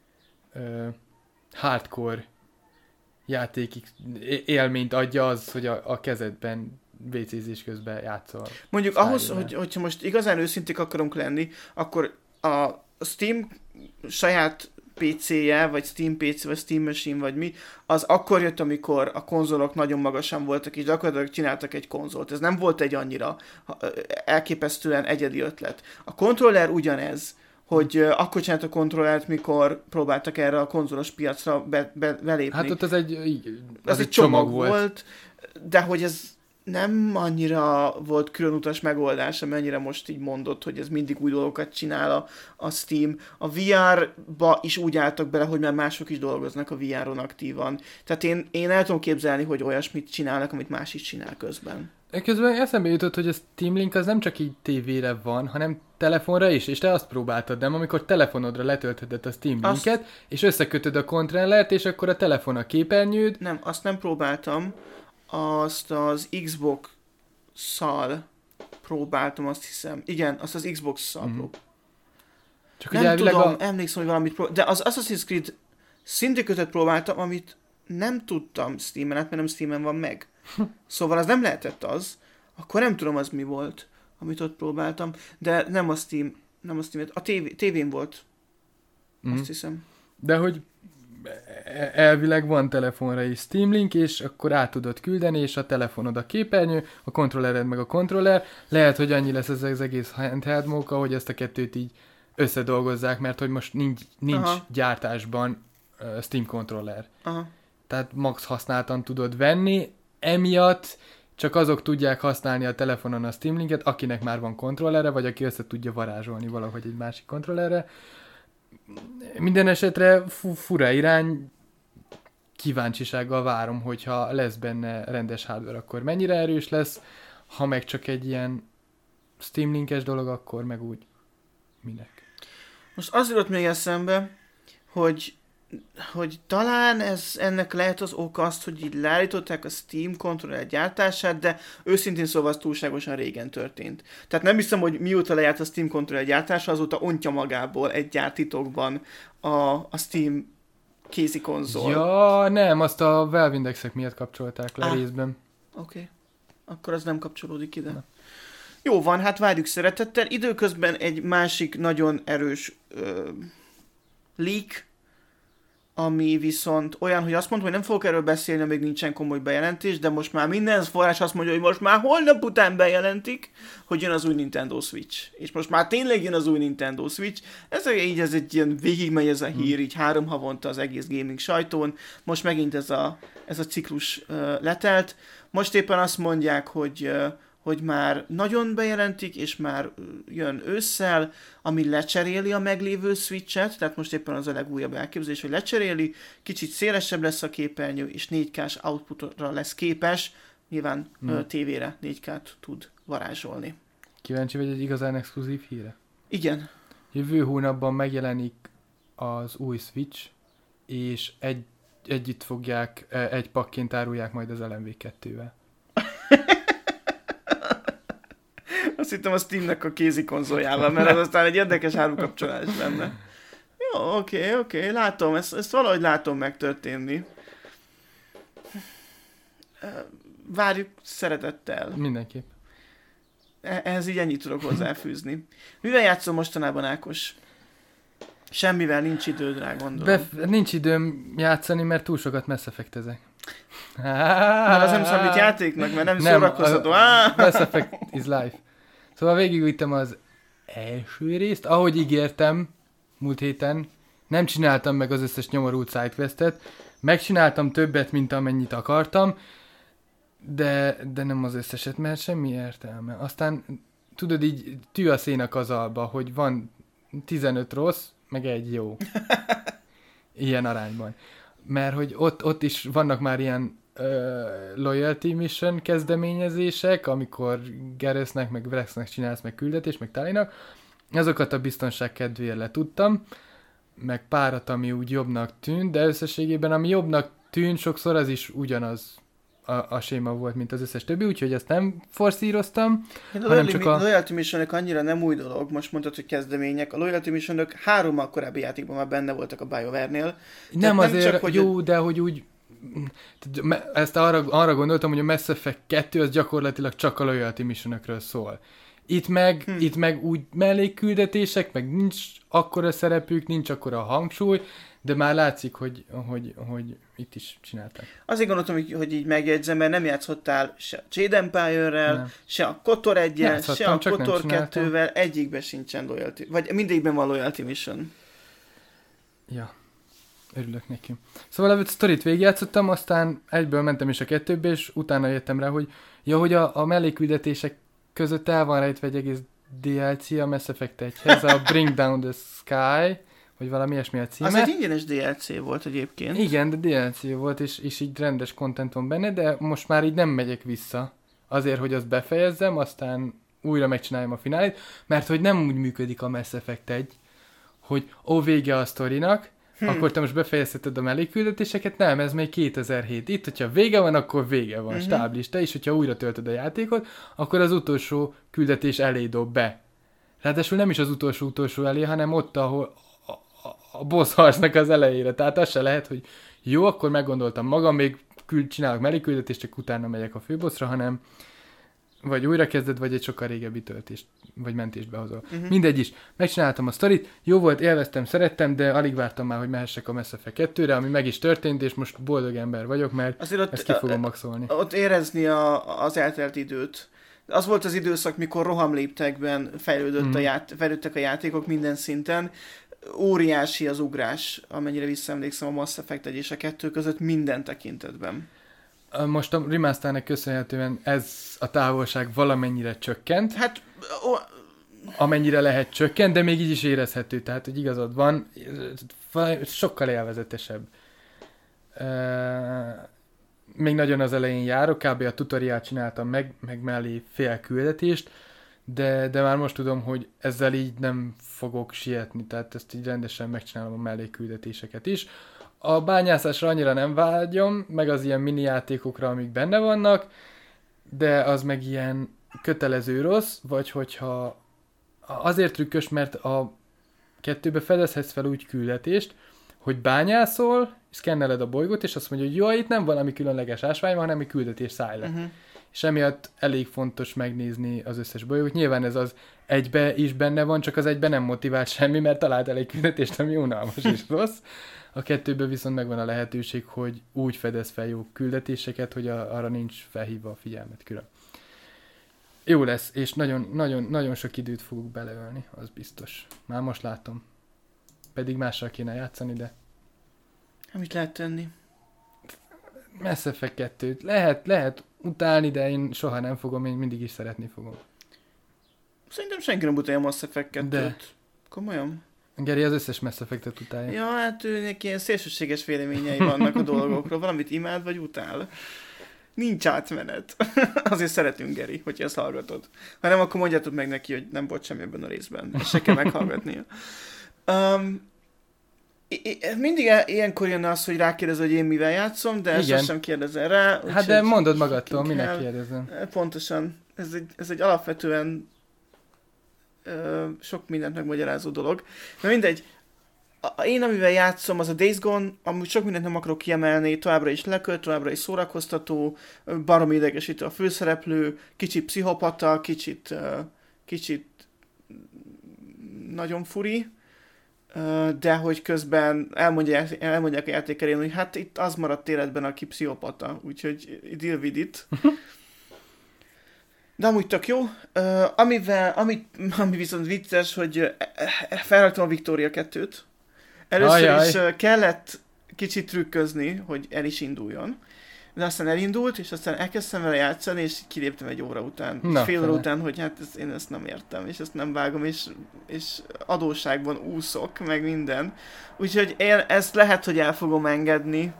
Speaker 2: hardcore játék élményt adja az, hogy a kezedben WC-zés közben játszol.
Speaker 1: Mondjuk ahhoz, hogyha most igazán őszinték akarunk lenni, akkor a Steam saját PC-je, vagy Steam PC, vagy Steam Machine, vagy mi, az akkor jött, amikor a konzolok nagyon magasan voltak, és gyakorlatilag csináltak egy konzolt. Ez nem volt egy annyira elképesztően egyedi ötlet. A kontroller ugyanez, hogy akkor csinált a kontrollert, mikor próbáltak erre a konzolos piacra belépni.
Speaker 2: Hát ott az
Speaker 1: egy csomag volt, de hogy ez nem annyira volt különutas megoldás, amennyire most így mondod, hogy ez mindig új dolgokat csinál a Steam. A VR-ba is úgy álltak bele, hogy már mások is dolgoznak a VR-on aktívan. Tehát én el tudom képzelni, hogy olyasmit csinálnak, amit más is csinál közben.
Speaker 2: Közben eszembe jutott, hogy a Steam Link az nem csak így tévére van, hanem telefonra is, és te azt próbáltad, nem? Amikor telefonodra letöltheted a Steam Linket, és összekötöd a kontrollert, és akkor a telefon a képernyőd.
Speaker 1: Nem, azt nem próbáltam. Azt az Xbox-szal próbáltam, azt hiszem. Igen, azt az Xbox-szal próbáltam. Nem tudom, emlékszem, hogy valamit de az Assassin's Creed Syndicate-et próbáltam, amit nem tudtam Steam-en, mert nem Steam-en van meg. Szóval az nem lehetett az. Akkor nem tudom, az mi volt, amit ott próbáltam. De nem a Steam, a tévén volt. Azt hiszem.
Speaker 2: De hogy elvileg van telefonra is Steam Link, és akkor át tudod küldeni, és a telefonod a képernyő, a kontrollered meg a kontroller. Lehet, hogy annyi lesz ez az egész handheld móka, hogy ezt a kettőt így összedolgozzák, mert hogy most nincs gyártásban Steam kontroller.
Speaker 1: Aha.
Speaker 2: Tehát max használtan tudod venni, emiatt csak azok tudják használni a telefonon a Steam Linket, akinek már van kontrollere, vagy aki össze tudja varázsolni valahogy egy másik kontrollerre. Minden esetre fura irány, kíváncsisággal várom, hogyha lesz benne rendes hardware, akkor mennyire erős lesz, ha meg csak egy ilyen Steam Linkes dolog, akkor meg úgy minek.
Speaker 1: Most az jutott még eszembe, hogy talán ennek lehet az oka azt, hogy így leállították a Steam kontroller gyártását, de őszintén szóval az túlságosan régen történt. Tehát nem hiszem, hogy mióta lejárt a Steam kontroller gyártása, azóta ontja magából egy gyártitokban a Steam kézi konzol.
Speaker 2: Ja, nem, azt a Valve indexek miatt kapcsolták le részben.
Speaker 1: Oké. Akkor az nem kapcsolódik ide. Na. Jó van, hát várjuk szeretettel. Időközben egy másik nagyon erős leak, ami viszont olyan, hogy azt mondom, hogy nem fogok erről beszélni, amíg nincsen komoly bejelentés, de most már minden forrás azt mondja, hogy most már holnap után bejelentik, hogy jön az új Nintendo Switch. És most már tényleg jön az új Nintendo Switch. Ez egy ilyen végigmegy ez a hír, így 3 havonta az egész gaming sajtón. Most megint ez a ciklus letelt. Most éppen azt mondják, hogy már nagyon bejelentik, és már jön ősszel, ami lecseréli a meglévő Switch-et, tehát most éppen az a legújabb elképzelés, hogy lecseréli, kicsit szélesebb lesz a képernyő, és 4K-s outputra lesz képes, nyilván tévére 4K-t tud varázsolni.
Speaker 2: Kíváncsi vagy egy igazán exkluzív híre?
Speaker 1: Igen.
Speaker 2: Jövő hónapban megjelenik az új Switch, és együtt fogják, egy pakként árulják majd az LMV2-vel.
Speaker 1: Azt hittem a Steamnek a kézi konzoljával, mert az aztán egy érdekes árukapcsolás lenne. Jó, oké, látom, ezt valahogy látom megtörténni. Várjuk szeretettel.
Speaker 2: Mindenképp.
Speaker 1: Ehhez így ennyit tudok hozzáfűzni. Mivel játszom mostanában, Ákos? Semmivel, nincs időd rá, gondolom.
Speaker 2: Nincs időm játszani, mert túl sokat Mass Effect-ezek.
Speaker 1: Mert az nem számít játéknak, mert nem szórakozható.
Speaker 2: Mass Effect is life. Szóval végigvittem az első részt, ahogy ígértem múlt héten. Nem csináltam meg az összes nyomorult sidequestet. Megcsináltam többet, mint amennyit akartam, de nem az összeset, mert semmi értelme. Aztán tudod, így tű a szén a kazalba, hogy van 15 rossz, meg egy jó. Ilyen arányban. Mert hogy ott is vannak már ilyen loyalty mission kezdeményezések, amikor Garrusnak, meg Vrexnek csinálsz meg küldetést, meg Talinak. Azokat a biztonság kedvéért letudtam, meg párat, ami úgy jobbnak tűnt, de összességében ami jobbnak tűnt, sokszor az is ugyanaz a séma volt, mint az összes többi, úgyhogy ezt nem forszíroztam.
Speaker 1: A loyalty missionök annyira nem új dolog, most mondtad, hogy kezdemények. A loyalty missionök 3 korábbi játékban már benne voltak a BioWare-nél.
Speaker 2: Nem azért csak, hogy jó, de hogy úgy ezt arra gondoltam, hogy a Mass Effect 2 az gyakorlatilag csak a loyalty missionökről szól. Itt meg úgy mellékküldetések, meg nincs akkora szerepük, nincs akkora hangsúly, de már látszik, hogy itt is csinálták.
Speaker 1: Azért gondoltam, hogy így megjegyzem, mert nem játszottál se a Jade Empire-rel, se a KOTOR 1-jel, se a KOTOR 2-vel, egyikben sincsen loyalty, vagy mindegyikben van loyalty mission.
Speaker 2: Ja, örülök neki. Szóval a sztorit végigjátszottam, aztán egyből mentem is a 2-be, és utána jöttem rá, hogy a mellékküldetések között el van rejtve egy egész DLC a Mass Effect 1-hez, a Bring Down the Sky, vagy valami ilyesmi a címe.
Speaker 1: Az egy ingyenes DLC volt egyébként.
Speaker 2: Igen, de DLC volt, és így rendes content van benne, de most már így nem megyek vissza. Azért, hogy azt befejezzem, aztán újra megcsináljam a finálét, mert hogy nem úgy működik a Mass Effect 1, hogy vége a sztorinak, akkor te most befejezheted a mellékküldetéseket, nem, ez még 2007. Itt, hogyha vége van, akkor vége van, stáblista, és hogyha újra töltöd a játékot, akkor az utolsó küldetés elé dob be. Ráadásul nem is az utolsó elé, hanem ott, ahol a boss harcnak az elejére. Tehát az se lehet, hogy jó, akkor meggondoltam magam, még csinálok mellékküldetést, csak utána megyek a főbosszra, hanem vagy újra kezded, vagy egy sokkal régebbi töltést, vagy mentést behozol. Mindegy is. Megcsináltam a sztorit, jó volt, élveztem, szerettem, de alig vártam már, hogy mehessek a Mass Effect 2-re, ami meg is történt, és most boldog ember vagyok, mert ezt ki fogom maxolni.
Speaker 1: Ott érezni az eltelt időt. Az volt az időszak, mikor rohamléptekben fejlődtek a játékok minden szinten. Óriási az ugrás, amennyire visszaemlékszem a Mass Effect 1 és a 2 között minden tekintetben.
Speaker 2: Most a remasternek köszönhetően ez a távolság valamennyire csökkent.
Speaker 1: Hát...
Speaker 2: amennyire lehet csökkent, de még így is érezhető. Tehát, hogy igazad van, sokkal élvezetesebb. Még nagyon az elején járok, kb. A tutoriát csináltam meg mellé fél küldetést, de már most tudom, hogy ezzel így nem fogok sietni, tehát ezt így rendesen megcsinálom a mellékküldetéseket is. A bányászásra annyira nem vágyom, meg az ilyen mini játékokra, amik benne vannak, de az meg ilyen kötelező rossz, vagy hogyha azért trükkös, mert a 2-be fedezhetsz fel úgy küldetést, hogy bányászol, szkenneled a bolygót, és azt mondja, hogy jó, itt nem valami különleges ásvány van, hanem egy küldetés szállj le.
Speaker 1: Uh-huh.
Speaker 2: És emiatt elég fontos megnézni az összes bolygót. Nyilván ez az egybe is benne van, csak az egyben nem motivált semmi, mert talált elég küldetést, ami unalmas és rossz. A kettőben viszont megvan a lehetőség, hogy úgy fedez fel jó küldetéseket, hogy arra nincs felhívva a figyelmet külön. Jó lesz, és nagyon sok időt fogok beleölni, az biztos. Már most látom. Pedig mással kéne játszani, de...
Speaker 1: Mit lehet tenni?
Speaker 2: Mass Effect 2-t. Lehet utálni, de én soha nem fogom, én mindig is szeretni fogom.
Speaker 1: Szerintem senki nem utálja Mass Effect 2-t.
Speaker 2: De.
Speaker 1: Komolyan?
Speaker 2: Geri az összes Mass Effect-et utálja.
Speaker 1: Ja, hát őnek ilyen szélsőséges véleményei vannak a dolgokról. Valamit imád vagy utál. Nincs átmenet. Azért szeretünk, Geri, hogy ezt hallgatod. Ha nem, akkor mondjátok meg neki, hogy nem volt semmi ebben a részben. És se kell meghallgatnia. Mindig ilyenkor jön az, hogy rákérdez, hogy én mivel játszom, de sosem kérdezel rá.
Speaker 2: Hát de mondod magadtól, minek kérdezem.
Speaker 1: Pontosan. Ez egy alapvetően sok mindent megmagyarázó dolog. De mindegy. Én amivel játszom, az a Days Gone, amúgy sok mindent nem akarok kiemelni, továbbra is lekölt, továbbra is szórakoztató, baromi idegesítő a főszereplő, kicsit pszichopata, kicsit nagyon furi, de hogy közben elmondják a játékerén, hogy hát itt az maradt életben, aki pszichopata, úgyhogy deal with it. De amúgy tök jó. Ami viszont vicces, hogy felraktam a Victoria 2-t. Először is kellett kicsit trükközni, hogy el is induljon. De aztán elindult, és aztán elkezdtem vele játszani, és kiléptem egy óra után. Fél óra után, hogy hát én ezt nem értem, és ezt nem vágom, és adósságban úszok, meg minden. Úgyhogy én ezt lehet, hogy el fogom engedni.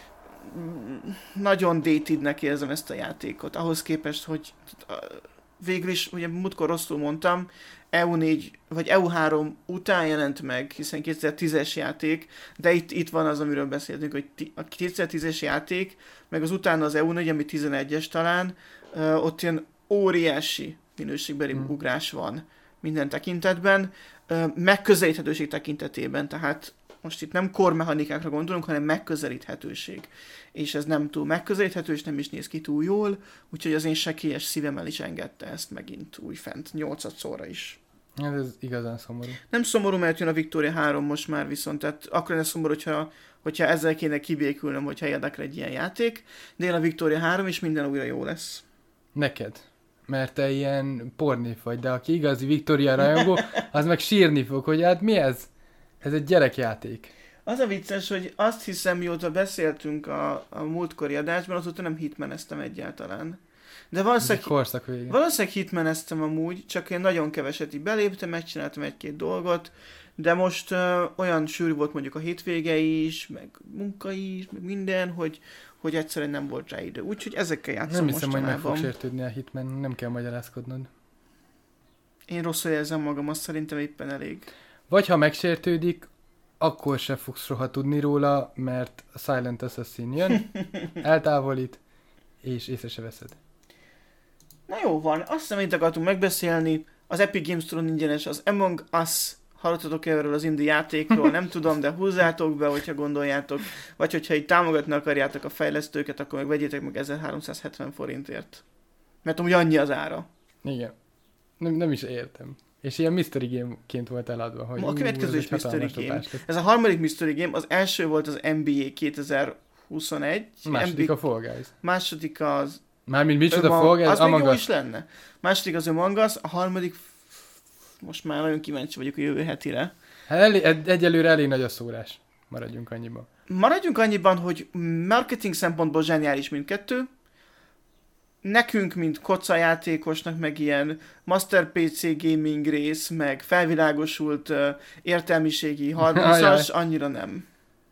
Speaker 1: Nagyon datednek érzem ezt a játékot. Ahhoz képest, hogy végül is, ugye múltkor rosszul mondtam, EU4 vagy EU3 után jelent meg, hiszen 2010-es játék, de itt van az, amiről beszéltünk, hogy a 2010-es játék, meg az utána az EU4, ami 11-es talán, ott ilyen óriási minőségbeli ugrás van minden tekintetben, megközelíthetőség tekintetében, tehát most itt nem core-mechanikákra gondolunk, hanem megközelíthetőség. És ez nem túl megközelíthető, és nem is néz ki túl jól, úgyhogy az én sekélyes szívemmel is engedte ezt megint újfent, 8-szorra is.
Speaker 2: Ez igazán szomorú.
Speaker 1: Nem szomorú, mert jön a Victoria 3 most már viszont, tehát akkor lenne szomorú, hogyha ezzel kéne kibékülnöm, hogyha érdekel egy ilyen játék, de én a Victoria 3 és minden újra jó lesz.
Speaker 2: Neked. Mert te ilyen pornév vagy, de aki igazi Victoria rajongó, az meg sírni fog, hogy hát mi ez? Ez egy gyerekjáték. Az
Speaker 1: a vicces, hogy azt hiszem, mióta beszéltünk a múltkori adásban, azóta nem hitmeneztem egyáltalán. De valószínűleg hitmeneztem amúgy, csak én nagyon keveset így beléptem, megcsináltam egy-két dolgot, de most olyan sűrű volt mondjuk a hétvége is, meg munka is, meg minden, hogy egyszerűen nem volt rá idő. Úgyhogy ezekkel játszom mostanában.
Speaker 2: Nem hiszem, hogy meg fog sértődni a Hitman, nem kell magyarázkodnod.
Speaker 1: Én rosszul érzem magam, azt szerintem éppen elég.
Speaker 2: Vagy ha megsértődik, akkor se fogsz soha tudni róla, mert a Silent Assassin jön, eltávolít, és észre se veszed.
Speaker 1: Na jó van, azt hiszem, amit akartunk megbeszélni, az Epic Games Store ingyenes, az Among Us, hallottatok erről az indie játékról, nem tudom, de húzzátok be, hogyha gondoljátok, vagy hogyha így támogatni akarjátok a fejlesztőket, akkor meg vegyétek meg 1370 forintért. Mert amúgy annyi az ára.
Speaker 2: Igen. Nem is értem. És ilyen mystery game-ként volt eladva. Hogy
Speaker 1: a következő is mystery game. Ez a harmadik mystery game, az első volt az NBA 2021.
Speaker 2: Második a Fall Guys.
Speaker 1: Második az...
Speaker 2: Mármint micsoda Fall Guys?
Speaker 1: Az még jó is lenne. Második az Among Us, a harmadik... Most már nagyon kíváncsi vagyok a jövő hetire.
Speaker 2: Hát egyelőre elég nagy a szórás. Maradjunk annyiban.
Speaker 1: Maradjunk annyiban, hogy marketing szempontból zseniális mindkettő. Nekünk, mint kocajátékosnak, meg ilyen Master PC gaming rész, meg felvilágosult értelmiségi 30-as, annyira nem.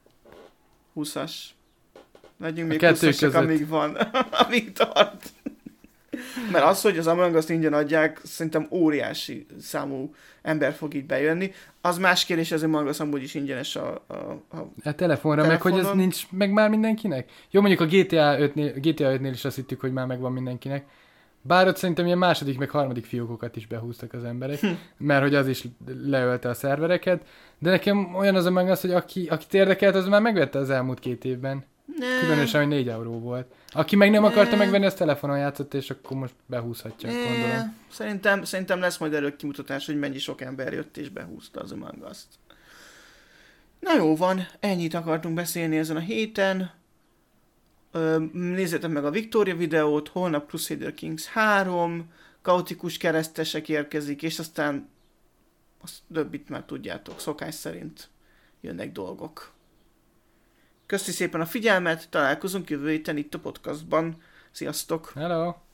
Speaker 1: 20-as. Legyünk még 20-asak, amíg van, amíg tart. Mert az, hogy az Among Us-t ingyen adják, szerintem óriási számú ember fog így bejönni. Az más kérdés, az Among Us amúgy is ingyenes a
Speaker 2: telefonra, meg hogy ez nincs meg már mindenkinek. Jó, mondjuk a GTA 5-nél is azt hittük, hogy már megvan mindenkinek. Bár ott szerintem ilyen második, meg harmadik fiókokat is behúztak az emberek, mert hogy az is leölte a szervereket, de nekem olyan az a meg az, hogy akit érdekelt, az már megvette az elmúlt 2 évben. Különösen, hogy 4 euró volt. Aki meg nem akarta megvenni, az telefonon játszott, és akkor most behúzhatja, gondolom.
Speaker 1: Szerintem lesz majd erről kimutatás, hogy mennyi sok ember jött és behúzta az Among Us-t. Na jó van, ennyit akartunk beszélni ezen a héten. Nézzétek meg a Victoria videót, holnap Crusader Kings 3, kaotikus keresztesek érkezik, és aztán azt többit már tudjátok, szokás szerint jönnek dolgok. Köszi szépen a figyelmet, találkozunk jövő héten itt a podcastban. Sziasztok!
Speaker 2: Hello!